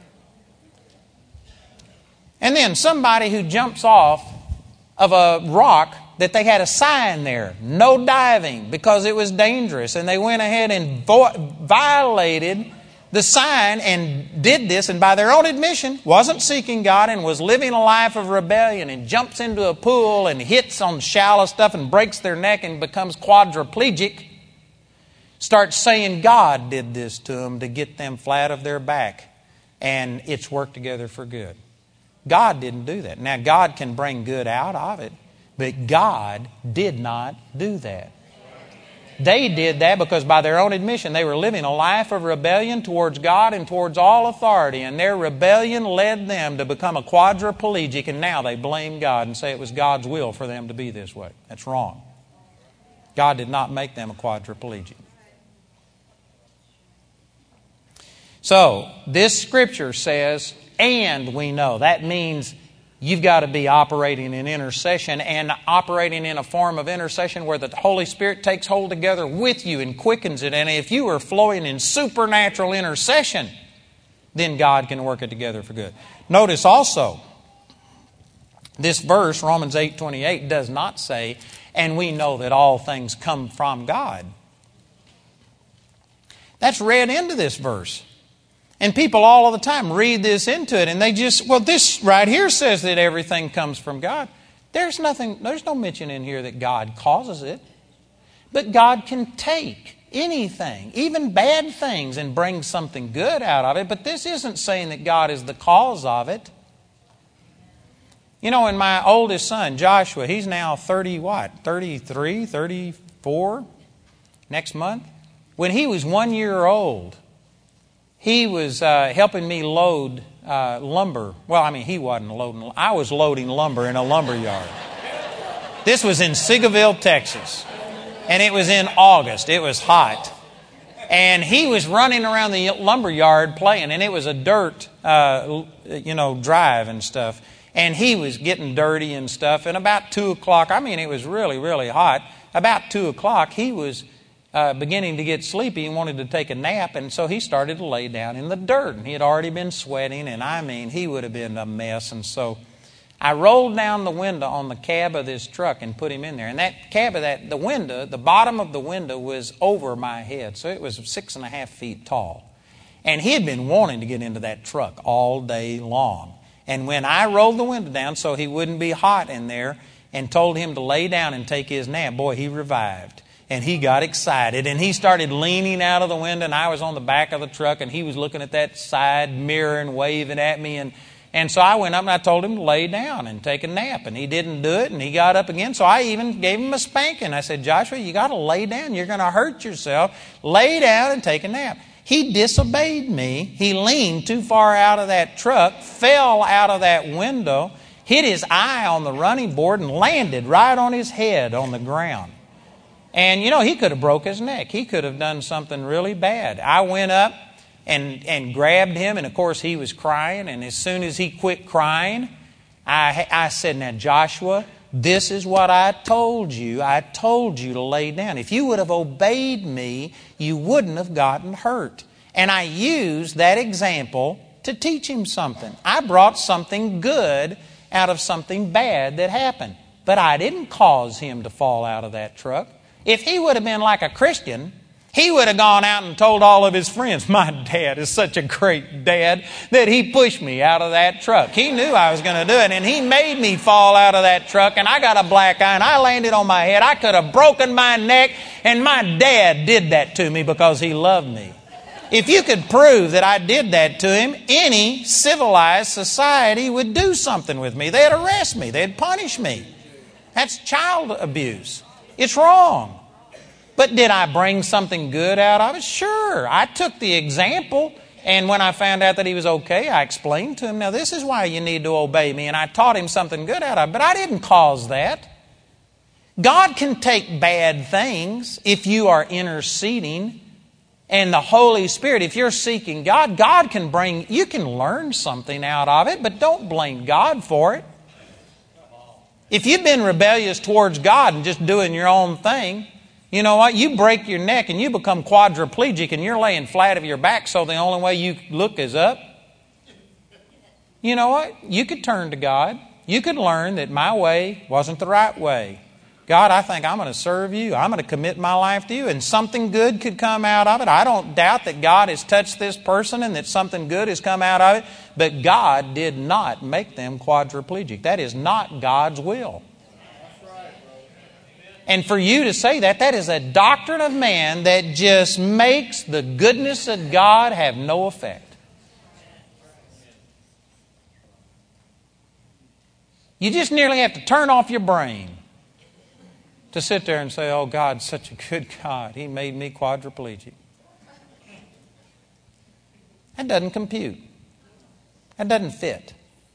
And then somebody who jumps off of a rock that they had a sign there, no diving, because it was dangerous. And they went ahead and violated the sign and did this, and by their own admission, wasn't seeking God and was living a life of rebellion, and jumps into a pool and hits on shallow stuff and breaks their neck and becomes quadriplegic. Starts saying God did this to them to get them flat of their back. And it's worked together for good. God didn't do that. Now, God can bring good out of it, but God did not do that. They did that because by their own admission, they were living a life of rebellion towards God and towards all authority. And their rebellion led them to become a quadriplegic, and now they blame God and say it was God's will for them to be this way. That's wrong. God did not make them a quadriplegic. So, this scripture says, and we know. That means you've got to be operating in intercession and operating in a form of intercession where the Holy Spirit takes hold together with you and quickens it. And if you are flowing in supernatural intercession, then God can work it together for good. Notice also, this verse, Romans 8:28, does not say, and we know that all things come from God. That's read into this verse. And people all of the time read this into it and they just, well, this right here says that everything comes from God. There's no mention in here that God causes it. But God can take anything, even bad things, and bring something good out of it. But this isn't saying that God is the cause of it. You know, and my oldest son, Joshua, he's now 33, 34 next month. When he was 1 year old, he was helping me load lumber. Well, I mean, he wasn't loading. I was loading lumber in a lumber yard. This was in Seagoville, Texas. And it was in August. It was hot. And he was running around the lumber yard playing. And it was a dirt, drive and stuff. And he was getting dirty and stuff. And about 2 o'clock, I mean, it was really, really hot. About 2 o'clock, he was beginning to get sleepy and wanted to take a nap, and so he started to lay down in the dirt. And he had already been sweating, and I mean, he would have been a mess. And so I rolled down the window on the cab of this truck and put him in there. And that cab of the window, the bottom of the window was over my head, so it was 6.5 feet tall. And he had been wanting to get into that truck all day long. And when I rolled the window down so he wouldn't be hot in there and told him to lay down and take his nap, boy, he revived. And he got excited, and he started leaning out of the window, and I was on the back of the truck, and he was looking at that side mirror and waving at me. And so I went up and I told him to lay down and take a nap. And he didn't do it, and he got up again. So I even gave him a spanking. I said, Joshua, you got to lay down. You're going to hurt yourself. Lay down and take a nap. He disobeyed me. He leaned too far out of that truck, fell out of that window, hit his eye on the running board, and landed right on his head on the ground. And, he could have broke his neck. He could have done something really bad. I went up and grabbed him, and of course he was crying. And as soon as he quit crying, I said, now Joshua, this is what I told you. I told you to lay down. If you would have obeyed me, you wouldn't have gotten hurt. And I used that example to teach him something. I brought something good out of something bad that happened. But I didn't cause him to fall out of that truck. If he would have been like a Christian, he would have gone out and told all of his friends, my dad is such a great dad that he pushed me out of that truck. He knew I was going to do it, and he made me fall out of that truck, and I got a black eye, and I landed on my head. I could have broken my neck, and my dad did that to me because he loved me. If you could prove that I did that to him, any civilized society would do something with me. They'd arrest me. They'd punish me. That's child abuse. It's wrong. But did I bring something good out of it? Sure. I took the example, and when I found out that he was okay, I explained to him, now this is why you need to obey me, and I taught him something good out of it, but I didn't cause that. God can take bad things if you are interceding, and the Holy Spirit, if you're seeking God, God can you can learn something out of it, but don't blame God for it. If you've been rebellious towards God and just doing your own thing, you know what? You break your neck and you become quadriplegic and you're laying flat of your back, so the only way you look is up. You know what? You could turn to God. You could learn that my way wasn't the right way. God, I think I'm going to serve you. I'm going to commit my life to you. And something good could come out of it. I don't doubt that God has touched this person and that something good has come out of it. But God did not make them quadriplegic. That is not God's will. And for you to say that is a doctrine of man that just makes the goodness of God have no effect. You just nearly have to turn off your brain to sit there and say, oh, God's such a good God. He made me quadriplegic. That doesn't compute. That doesn't fit.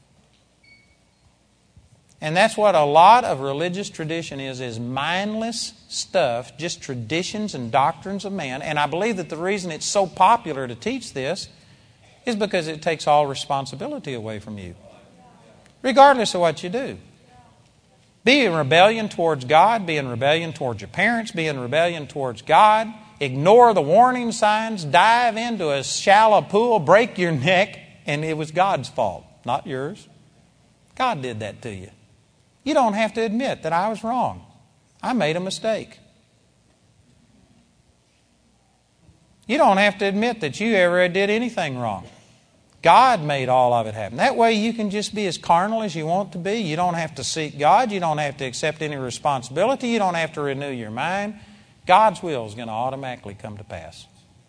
And that's what a lot of religious tradition is mindless stuff, just traditions and doctrines of man. And I believe that the reason it's so popular to teach this is because it takes all responsibility away from you, regardless of what you do. Be in rebellion towards God, be in rebellion towards your parents, be in rebellion towards God, ignore the warning signs, dive into a shallow pool, break your neck, and it was God's fault, not yours. God did that to you. You don't have to admit that I was wrong. I made a mistake. You don't have to admit that you ever did anything wrong. God made all of it happen. That way you can just be as carnal as you want to be. You don't have to seek God. You don't have to accept any responsibility. You don't have to renew your mind. God's will is going to automatically come to pass.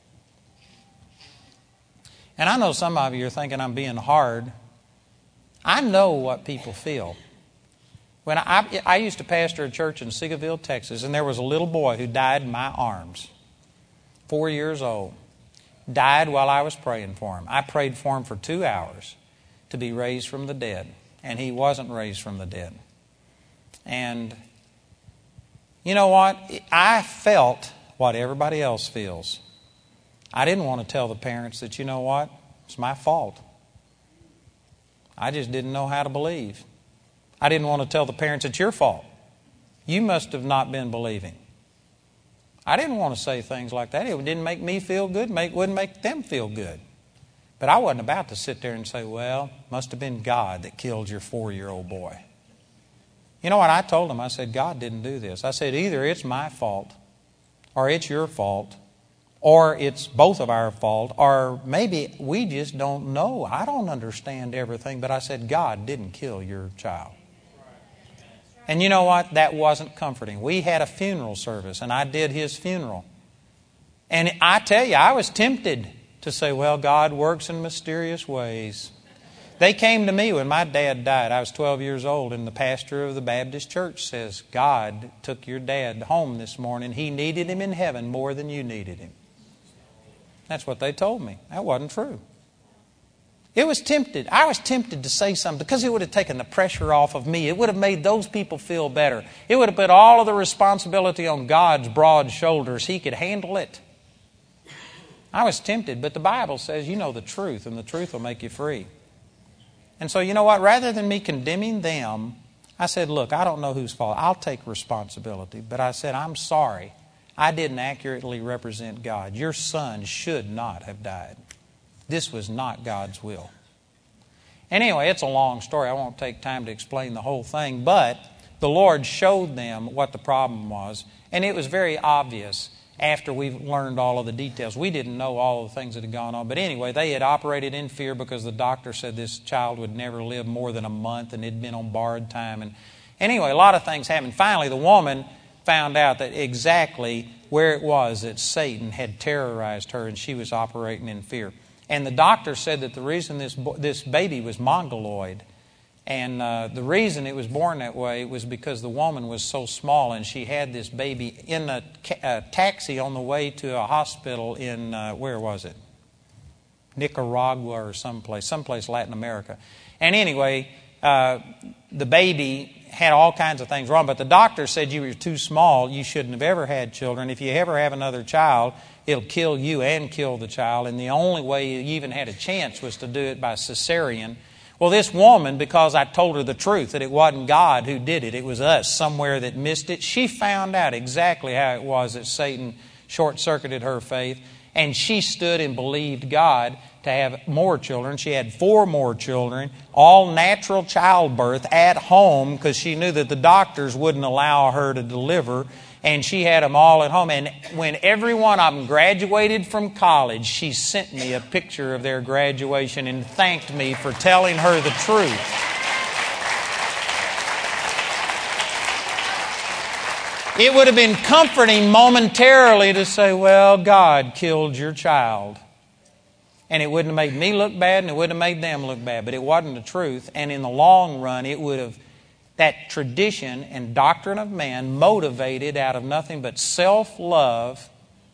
And I know some of you are thinking I'm being hard. I know what people feel. When I used to pastor a church in Seagoville, Texas, and there was a little boy who died in my arms, 4 years old. Died while I was praying for him. I prayed for him for 2 hours to be raised from the dead. And he wasn't raised from the dead. And you know what? I felt what everybody else feels. I didn't want to tell the parents that, you know what? It's my fault. I just didn't know how to believe. I didn't want to tell the parents it's your fault. You must have not been believing. I didn't want to say things like that. It didn't make me feel good. Wouldn't make them feel good. But I wasn't about to sit there and say, well, must have been God that killed your 4-year-old boy. You know what I told them? I said, God didn't do this. I said, either it's my fault, or it's your fault, or it's both of our fault, or maybe we just don't know. I don't understand everything. But I said, God didn't kill your child. And you know what? That wasn't comforting. We had a funeral service, and I did his funeral. And I tell you, I was tempted to say, well, God works in mysterious ways. They came to me when my dad died. I was 12 years old, and the pastor of the Baptist church says, God took your dad home this morning. He needed him in heaven more than you needed him. That's what they told me. That wasn't true. I was tempted to say something because it would have taken the pressure off of me. It would have made those people feel better. It would have put all of the responsibility on God's broad shoulders. He could handle it. I was tempted, but the Bible says you know the truth, and the truth will make you free. And so, you know what? Rather than me condemning them, I said, look, I don't know whose fault. I'll take responsibility. But I said, I'm sorry. I didn't accurately represent God. Your son should not have died. This was not God's will. Anyway, it's a long story. I won't take time to explain the whole thing. But the Lord showed them what the problem was. And it was very obvious after we learned all of the details. We didn't know all of the things that had gone on. But anyway, they had operated in fear because the doctor said this child would never live more than a month and it had been on borrowed time. And anyway, a lot of things happened. Finally, the woman found out that exactly where it was that Satan had terrorized her and she was operating in fear. And the doctor said that the reason this baby was mongoloid, and the reason it was born that way was because the woman was so small and she had this baby in a taxi on the way to a hospital in, where was it? Nicaragua or someplace Latin America. And anyway, the baby had all kinds of things wrong, but the doctor said you were too small, you shouldn't have ever had children. If you ever have another child, it'll kill you and kill the child, and the only way you even had a chance was to do it by cesarean. Well, this woman, because I told her the truth, that it wasn't God who did it, it was us somewhere that missed it, she found out exactly how it was that Satan short-circuited her faith, and she stood and believed God to have more children. She had 4 more children, all natural childbirth at home, because she knew that the doctors wouldn't allow her to deliver, and she had them all at home. And when every one of them graduated from college, she sent me a picture of their graduation and thanked me for telling her the truth. It would have been comforting momentarily to say, well, God killed your child. And it wouldn't have made me look bad and it wouldn't have made them look bad. But it wasn't the truth. And in the long run, it would have, that tradition and doctrine of man motivated out of nothing but self-love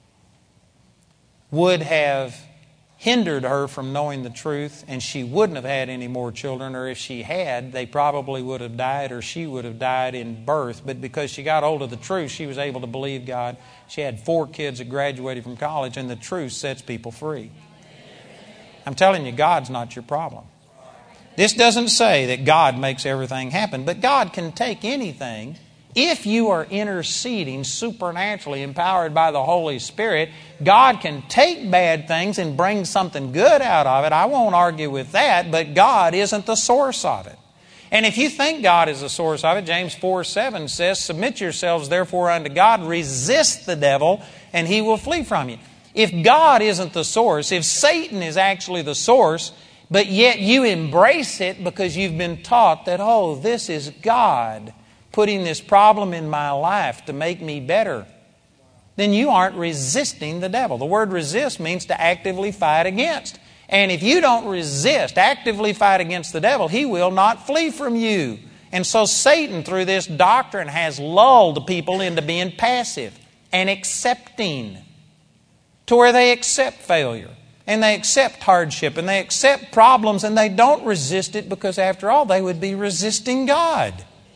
would have hindered her from knowing the truth, and she wouldn't have had any more children, or if she had, they probably would have died or she would have died in birth. But because she got hold of the truth, she was able to believe God. She had 4 kids that graduated from college, and the truth sets people free. I'm telling you, God's not your problem. This doesn't say that God makes everything happen, but God can take anything. If you are interceding supernaturally, empowered by the Holy Spirit, God can take bad things and bring something good out of it. I won't argue with that, but God isn't the source of it. And if you think God is the source of it, James 4:7 says, submit yourselves therefore unto God, resist the devil, and he will flee from you. If God isn't the source, if Satan is actually the source, but yet you embrace it because you've been taught that, oh, this is God putting this problem in my life to make me better, then you aren't resisting the devil. The word resist means to actively fight against. And if you don't resist, actively fight against the devil, he will not flee from you. And so Satan, through this doctrine, has lulled people into being passive and accepting, to where they accept failure. And they accept hardship, and they accept problems, and they don't resist it because, after all, they would be resisting God.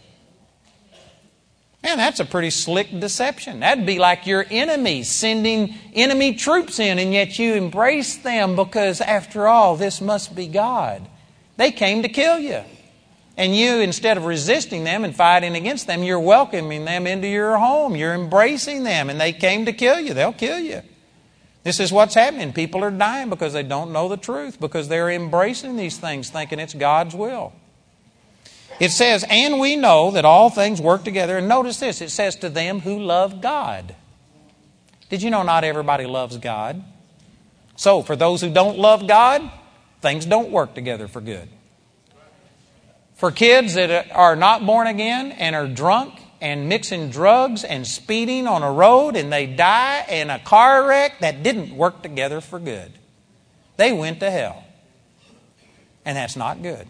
Man, that's a pretty slick deception. That'd be like your enemy sending enemy troops in, and yet you embrace them because, after all, this must be God. They came to kill you. And you, instead of resisting them and fighting against them, you're welcoming them into your home. You're embracing them, and they came to kill you. They'll kill you. This is what's happening. People are dying because they don't know the truth, because they're embracing these things thinking it's God's will. It says, and we know that all things work together. And notice this, it says to them who love God. Did you know not everybody loves God? So for those who don't love God, things don't work together for good. For kids that are not born again and are drunk and mixing drugs and speeding on a road and they die in a car wreck, that didn't work together for good. They went to hell. And that's not good.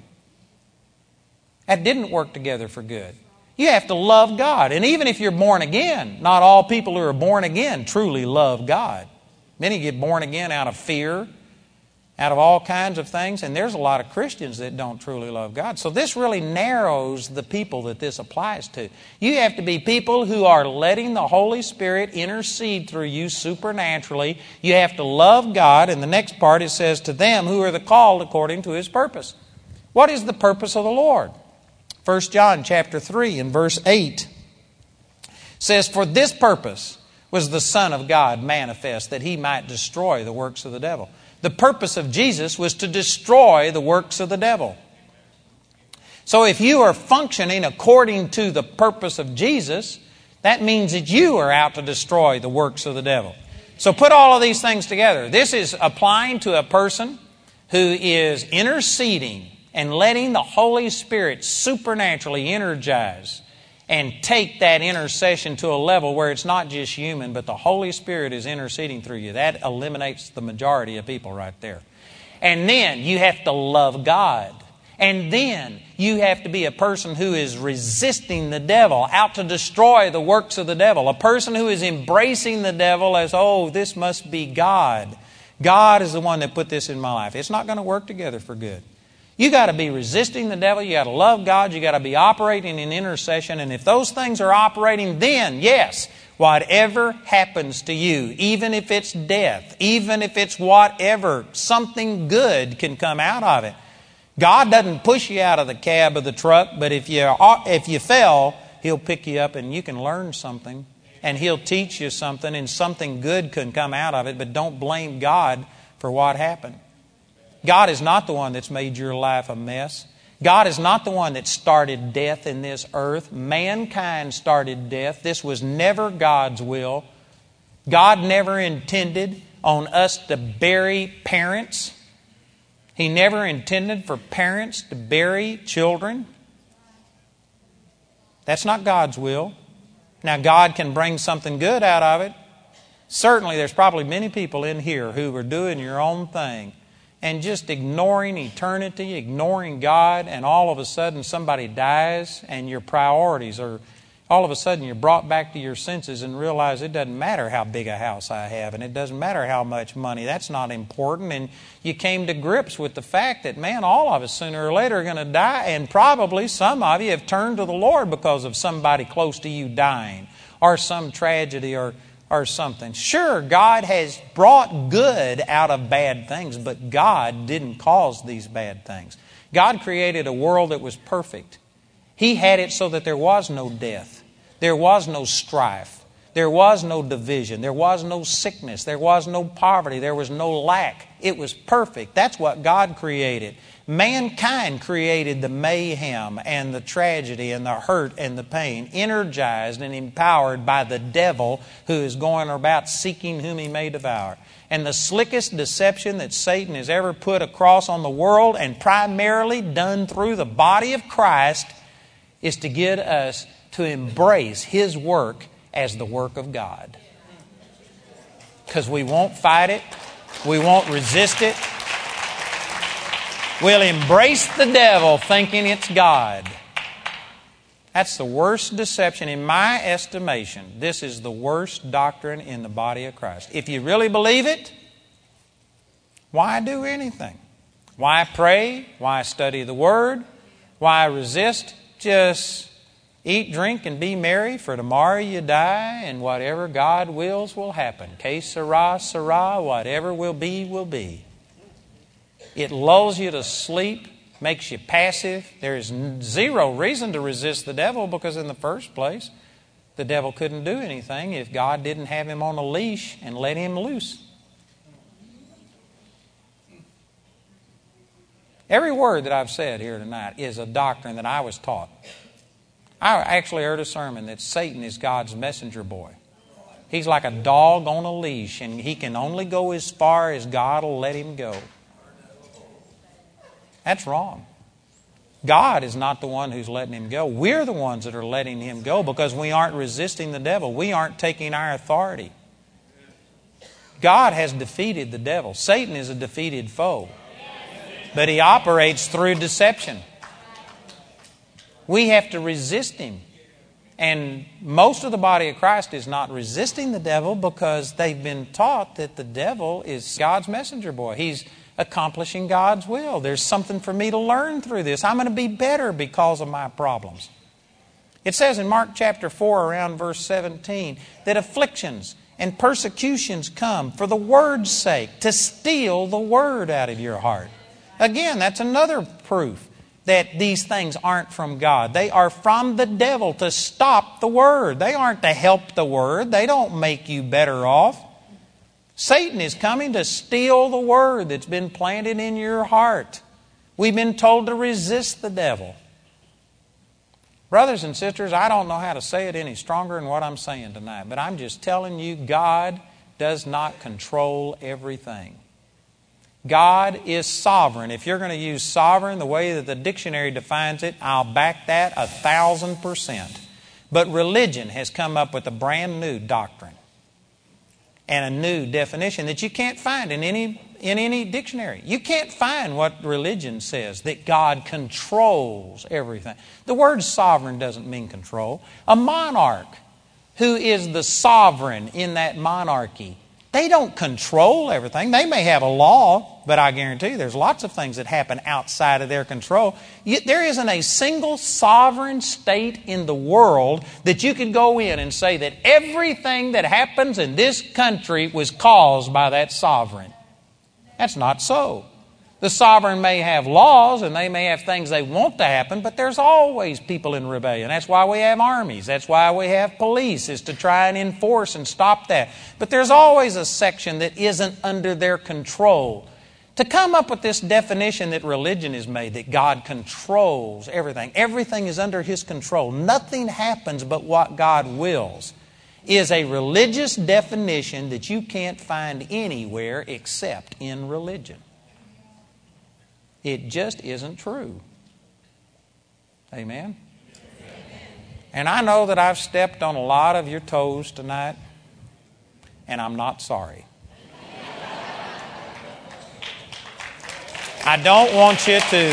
That didn't work together for good. You have to love God. And even if you're born again, not all people who are born again truly love God. Many get born again out of fear, out of all kinds of things, and there's a lot of Christians that don't truly love God. So this really narrows the people that this applies to. You have to be people who are letting the Holy Spirit intercede through you supernaturally. You have to love God, and the next part it says, to them who are the called according to His purpose. What is the purpose of the Lord? 1 John chapter 3 and verse 8 says, for this purpose was the Son of God manifest, that He might destroy the works of the devil. The purpose of Jesus was to destroy the works of the devil. So if you are functioning according to the purpose of Jesus, that means that you are out to destroy the works of the devil. So put all of these things together. This is applying to a person who is interceding and letting the Holy Spirit supernaturally energize and take that intercession to a level where it's not just human, but the Holy Spirit is interceding through you. That eliminates the majority of people right there. And then you have to love God. And then you have to be a person who is resisting the devil, out to destroy the works of the devil. A person who is embracing the devil as, oh, this must be God. God is the one that put this in my life. It's not going to work together for good. You got to be resisting the devil. You got to love God. You got to be operating in intercession. And if those things are operating, then yes, whatever happens to you, even if it's death, even if it's whatever, something good can come out of it. God doesn't push you out of the cab of the truck, but if you fell, He'll pick you up and you can learn something. And He'll teach you something, and something good can come out of it. But don't blame God for what happened. God is not the one that's made your life a mess. God is not the one that started death in this earth. Mankind started death. This was never God's will. God never intended on us to bury parents. He never intended for parents to bury children. That's not God's will. Now, God can bring something good out of it. Certainly, there's probably many people in here who are doing your own thing and just ignoring eternity, ignoring God, and all of a sudden somebody dies and your priorities are, all of a sudden you're brought back to your senses and realize it doesn't matter how big a house I have and it doesn't matter how much money. That's not important. And you came to grips with the fact that, man, all of us sooner or later are going to die, and probably some of you have turned to the Lord because of somebody close to you dying or some tragedy or something. Sure, God has brought good out of bad things, but God didn't cause these bad things. God created a world that was perfect. He had it so that there was no death. There was no strife. There was no division. There was no sickness. There was no poverty. There was no lack. It was perfect. That's what God created. Mankind created the mayhem and the tragedy and the hurt and the pain, energized and empowered by the devil who is going about seeking whom he may devour. And the slickest deception that Satan has ever put across on the world, and primarily done through the body of Christ, is to get us to embrace his work as the work of God. Because we won't fight it. We won't resist it. We'll embrace the devil thinking it's God. That's the worst deception in my estimation. This is the worst doctrine in the body of Christ. If you really believe it, why do anything? Why pray? Why study the Word? Why resist? Just eat, drink, and be merry, for tomorrow you die, and whatever God wills will happen. Que sera, sera, whatever will be, will be. It lulls you to sleep, makes you passive. There is zero reason to resist the devil, because in the first place, the devil couldn't do anything if God didn't have him on a leash and let him loose. Every word that I've said here tonight is a doctrine that I was taught. I actually heard a sermon that Satan is God's messenger boy. He's like a dog on a leash, and he can only go as far as God will let him go. That's wrong. God is not the one who's letting him go. We're the ones that are letting him go because we aren't resisting the devil. We aren't taking our authority. God has defeated the devil. Satan is a defeated foe. But he operates through deception. We have to resist him. And most of the body of Christ is not resisting the devil because they've been taught that the devil is God's messenger boy. He's accomplishing God's will. There's something for me to learn through this. I'm going to be better because of my problems. It says in Mark chapter 4 around verse 17 that afflictions and persecutions come for the word's sake to steal the word out of your heart. Again, that's another proof that these things aren't from God. They are from the devil to stop the word. They aren't to help the word. They don't make you better off. Satan is coming to steal the word that's been planted in your heart. We've been told to resist the devil. Brothers and sisters, I don't know how to say it any stronger than what I'm saying tonight, but I'm just telling you, God does not control everything. God is sovereign. If you're going to use sovereign the way that the dictionary defines it, I'll back that 1,000%. But religion has come up with a brand new doctrine and a new definition that you can't find in any dictionary. You can't find what religion says, that God controls everything. The word sovereign doesn't mean control. A monarch who is the sovereign in that monarchy, they don't control everything. They may have a law, but I guarantee you there's lots of things that happen outside of their control. There isn't a single sovereign state in the world that you could go in and say that everything that happens in this country was caused by that sovereign. That's not so. The sovereign may have laws and they may have things they want to happen, but there's always people in rebellion. That's why we have armies. That's why we have police, is to try and enforce and stop that. But there's always a section that isn't under their control. To come up with this definition that religion has made, that God controls everything, everything is under His control, nothing happens but what God wills, is a religious definition that you can't find anywhere except in religion. It just isn't true. Amen? And I know that I've stepped on a lot of your toes tonight, and I'm not sorry. I don't want you to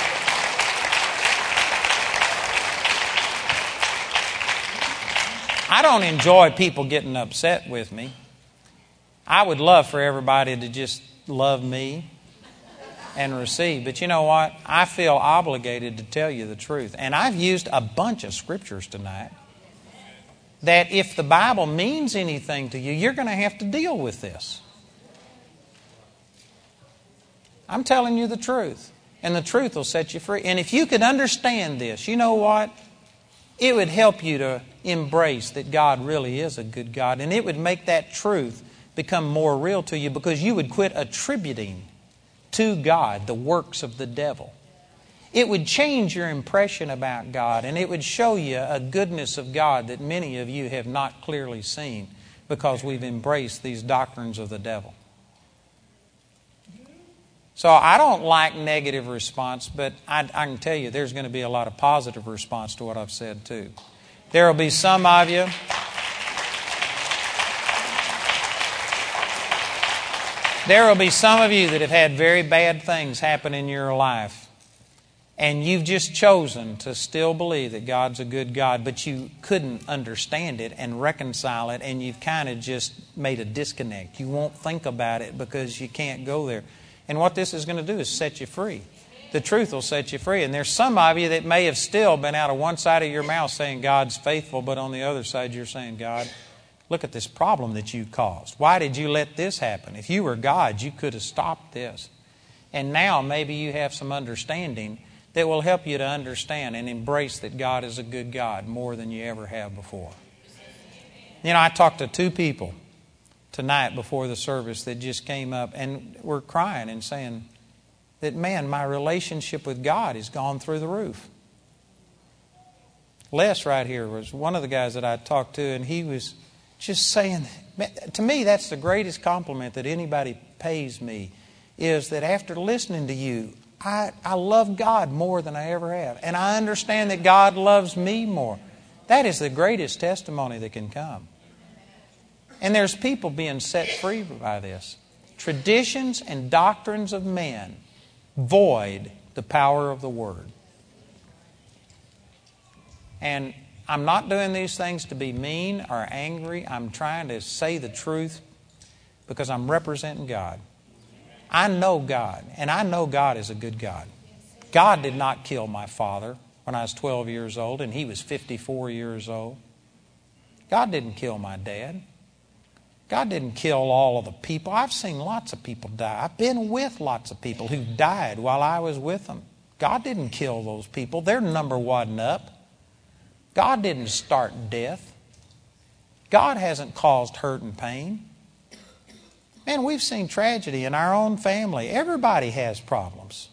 I don't enjoy people getting upset with me. I would love for everybody to just love me and receive. But you know what? I feel obligated to tell you the truth. And I've used a bunch of scriptures tonight that if the Bible means anything to you, you're going to have to deal with this. I'm telling you the truth. And the truth will set you free. And if you could understand this, you know what? It would help you to embrace that God really is a good God. And it would make that truth become more real to you, because you would quit attributing to God the works of the devil. It would change your impression about God, and it would show you a goodness of God that many of you have not clearly seen because we've embraced these doctrines of the devil. So I don't like negative response, but I can tell you there's going to be a lot of positive response to what I've said too. There will be some of you that have had very bad things happen in your life, and you've just chosen to still believe that God's a good God, but you couldn't understand it and reconcile it, and you've kind of just made a disconnect. You won't think about it because you can't go there. And what this is going to do is set you free. The truth will set you free. And there's some of you that may have still been out of one side of your mouth saying God's faithful, but on the other side you're saying, God, look at this problem that you caused. Why did you let this happen? If you were God, you could have stopped this. And now maybe you have some understanding that will help you to understand and embrace that God is a good God more than you ever have before. You know, I talked to two people tonight before the service that just came up and were crying and saying that, man, my relationship with God has gone through the roof. Les right here was one of the guys that I talked to, and he was just saying, to me, that's the greatest compliment that anybody pays me, is that after listening to you, I love God more than I ever have. And I understand that God loves me more. That is the greatest testimony that can come. And there's people being set free by this. Traditions and doctrines of men void the power of the Word. And I'm not doing these things to be mean or angry. I'm trying to say the truth because I'm representing God. I know God, and I know God is a good God. God did not kill my father when I was 12 years old and he was 54 years old. God didn't kill my dad. God didn't kill all of the people. I've seen lots of people die. I've been with lots of people who died while I was with them. God didn't kill those people. Their number wasn't up. God didn't start death. God hasn't caused hurt and pain. Man, we've seen tragedy in our own family. Everybody has problems.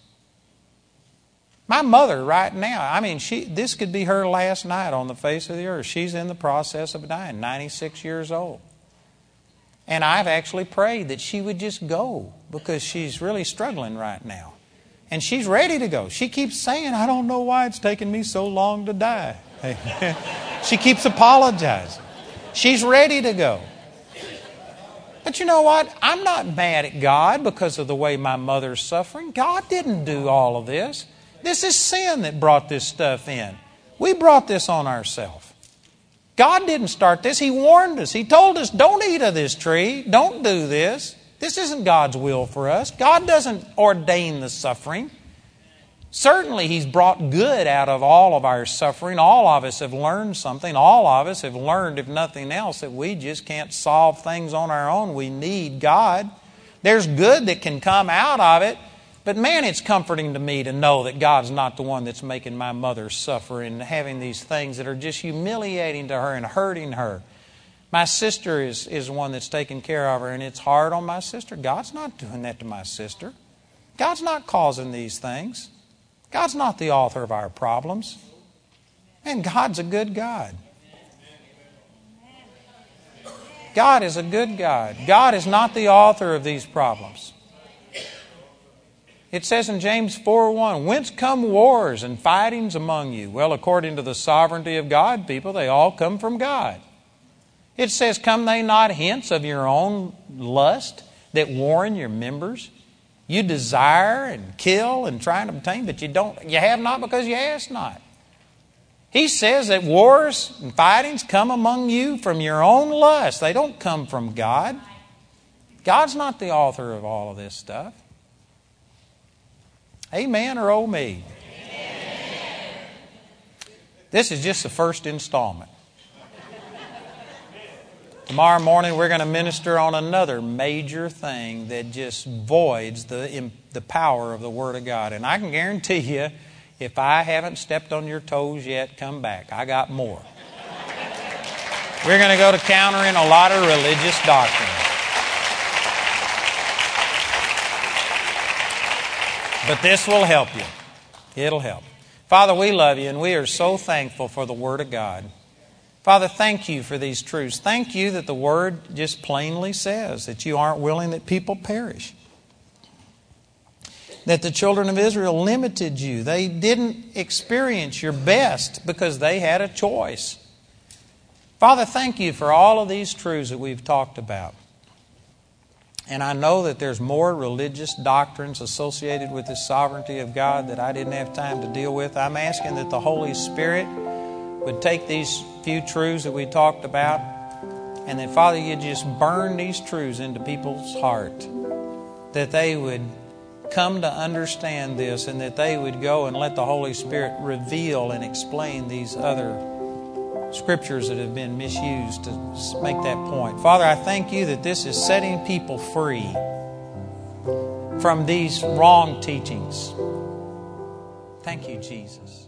My mother right now, this could be her last night on the face of the earth. She's in the process of dying, 96 years old. And I've actually prayed that she would just go because she's really struggling right now. And she's ready to go. She keeps saying, I don't know why it's taken me so long to die. She keeps apologizing. She's ready to go. But you know what? I'm not mad at God because of the way my mother's suffering. God didn't do all of this. This is sin that brought this stuff in. We brought this on ourselves. God didn't start this. He warned us. He told us, don't eat of this tree. Don't do this. This isn't God's will for us. God doesn't ordain the suffering. Certainly, He's brought good out of all of our suffering. All of us have learned something. All of us have learned, if nothing else, that we just can't solve things on our own. We need God. There's good that can come out of it. But man, it's comforting to me to know that God's not the one that's making my mother suffer and having these things that are just humiliating to her and hurting her. My sister is one that's taking care of her, and it's hard on my sister. God's not doing that to my sister. God's not causing these things. God's not the author of our problems. Man, God's a good God. God is a good God. God is not the author of these problems. It says in James 4:1, whence come wars and fightings among you? Well, according to the sovereignty of God, people, they all come from God. It says, come they not hence of your own lust that warren your members? You desire and kill and try and obtain, but you have not because you ask not. He says that wars and fightings come among you from your own lust. They don't come from God. God's not the author of all of this stuff. Amen or oh me? Amen. This is just the first installment. Tomorrow morning we're going to minister on another major thing that just voids the power of the Word of God. And I can guarantee you, if I haven't stepped on your toes yet, come back. I got more. We're going to go to countering a lot of religious doctrine. But this will help you. It'll help. Father, we love you and we are so thankful for the Word of God. Father, thank you for these truths. Thank you that the Word just plainly says that you aren't willing that people perish. That the children of Israel limited you. They didn't experience your best because they had a choice. Father, thank you for all of these truths that we've talked about. And I know that there's more religious doctrines associated with the sovereignty of God that I didn't have time to deal with. I'm asking that the Holy Spirit would take these few truths that we talked about, and that, Father, you just burn these truths into people's heart, that they would come to understand this, and that they would go and let the Holy Spirit reveal and explain these other scriptures that have been misused to make that point. Father, I thank you that this is setting people free from these wrong teachings. Thank you, Jesus.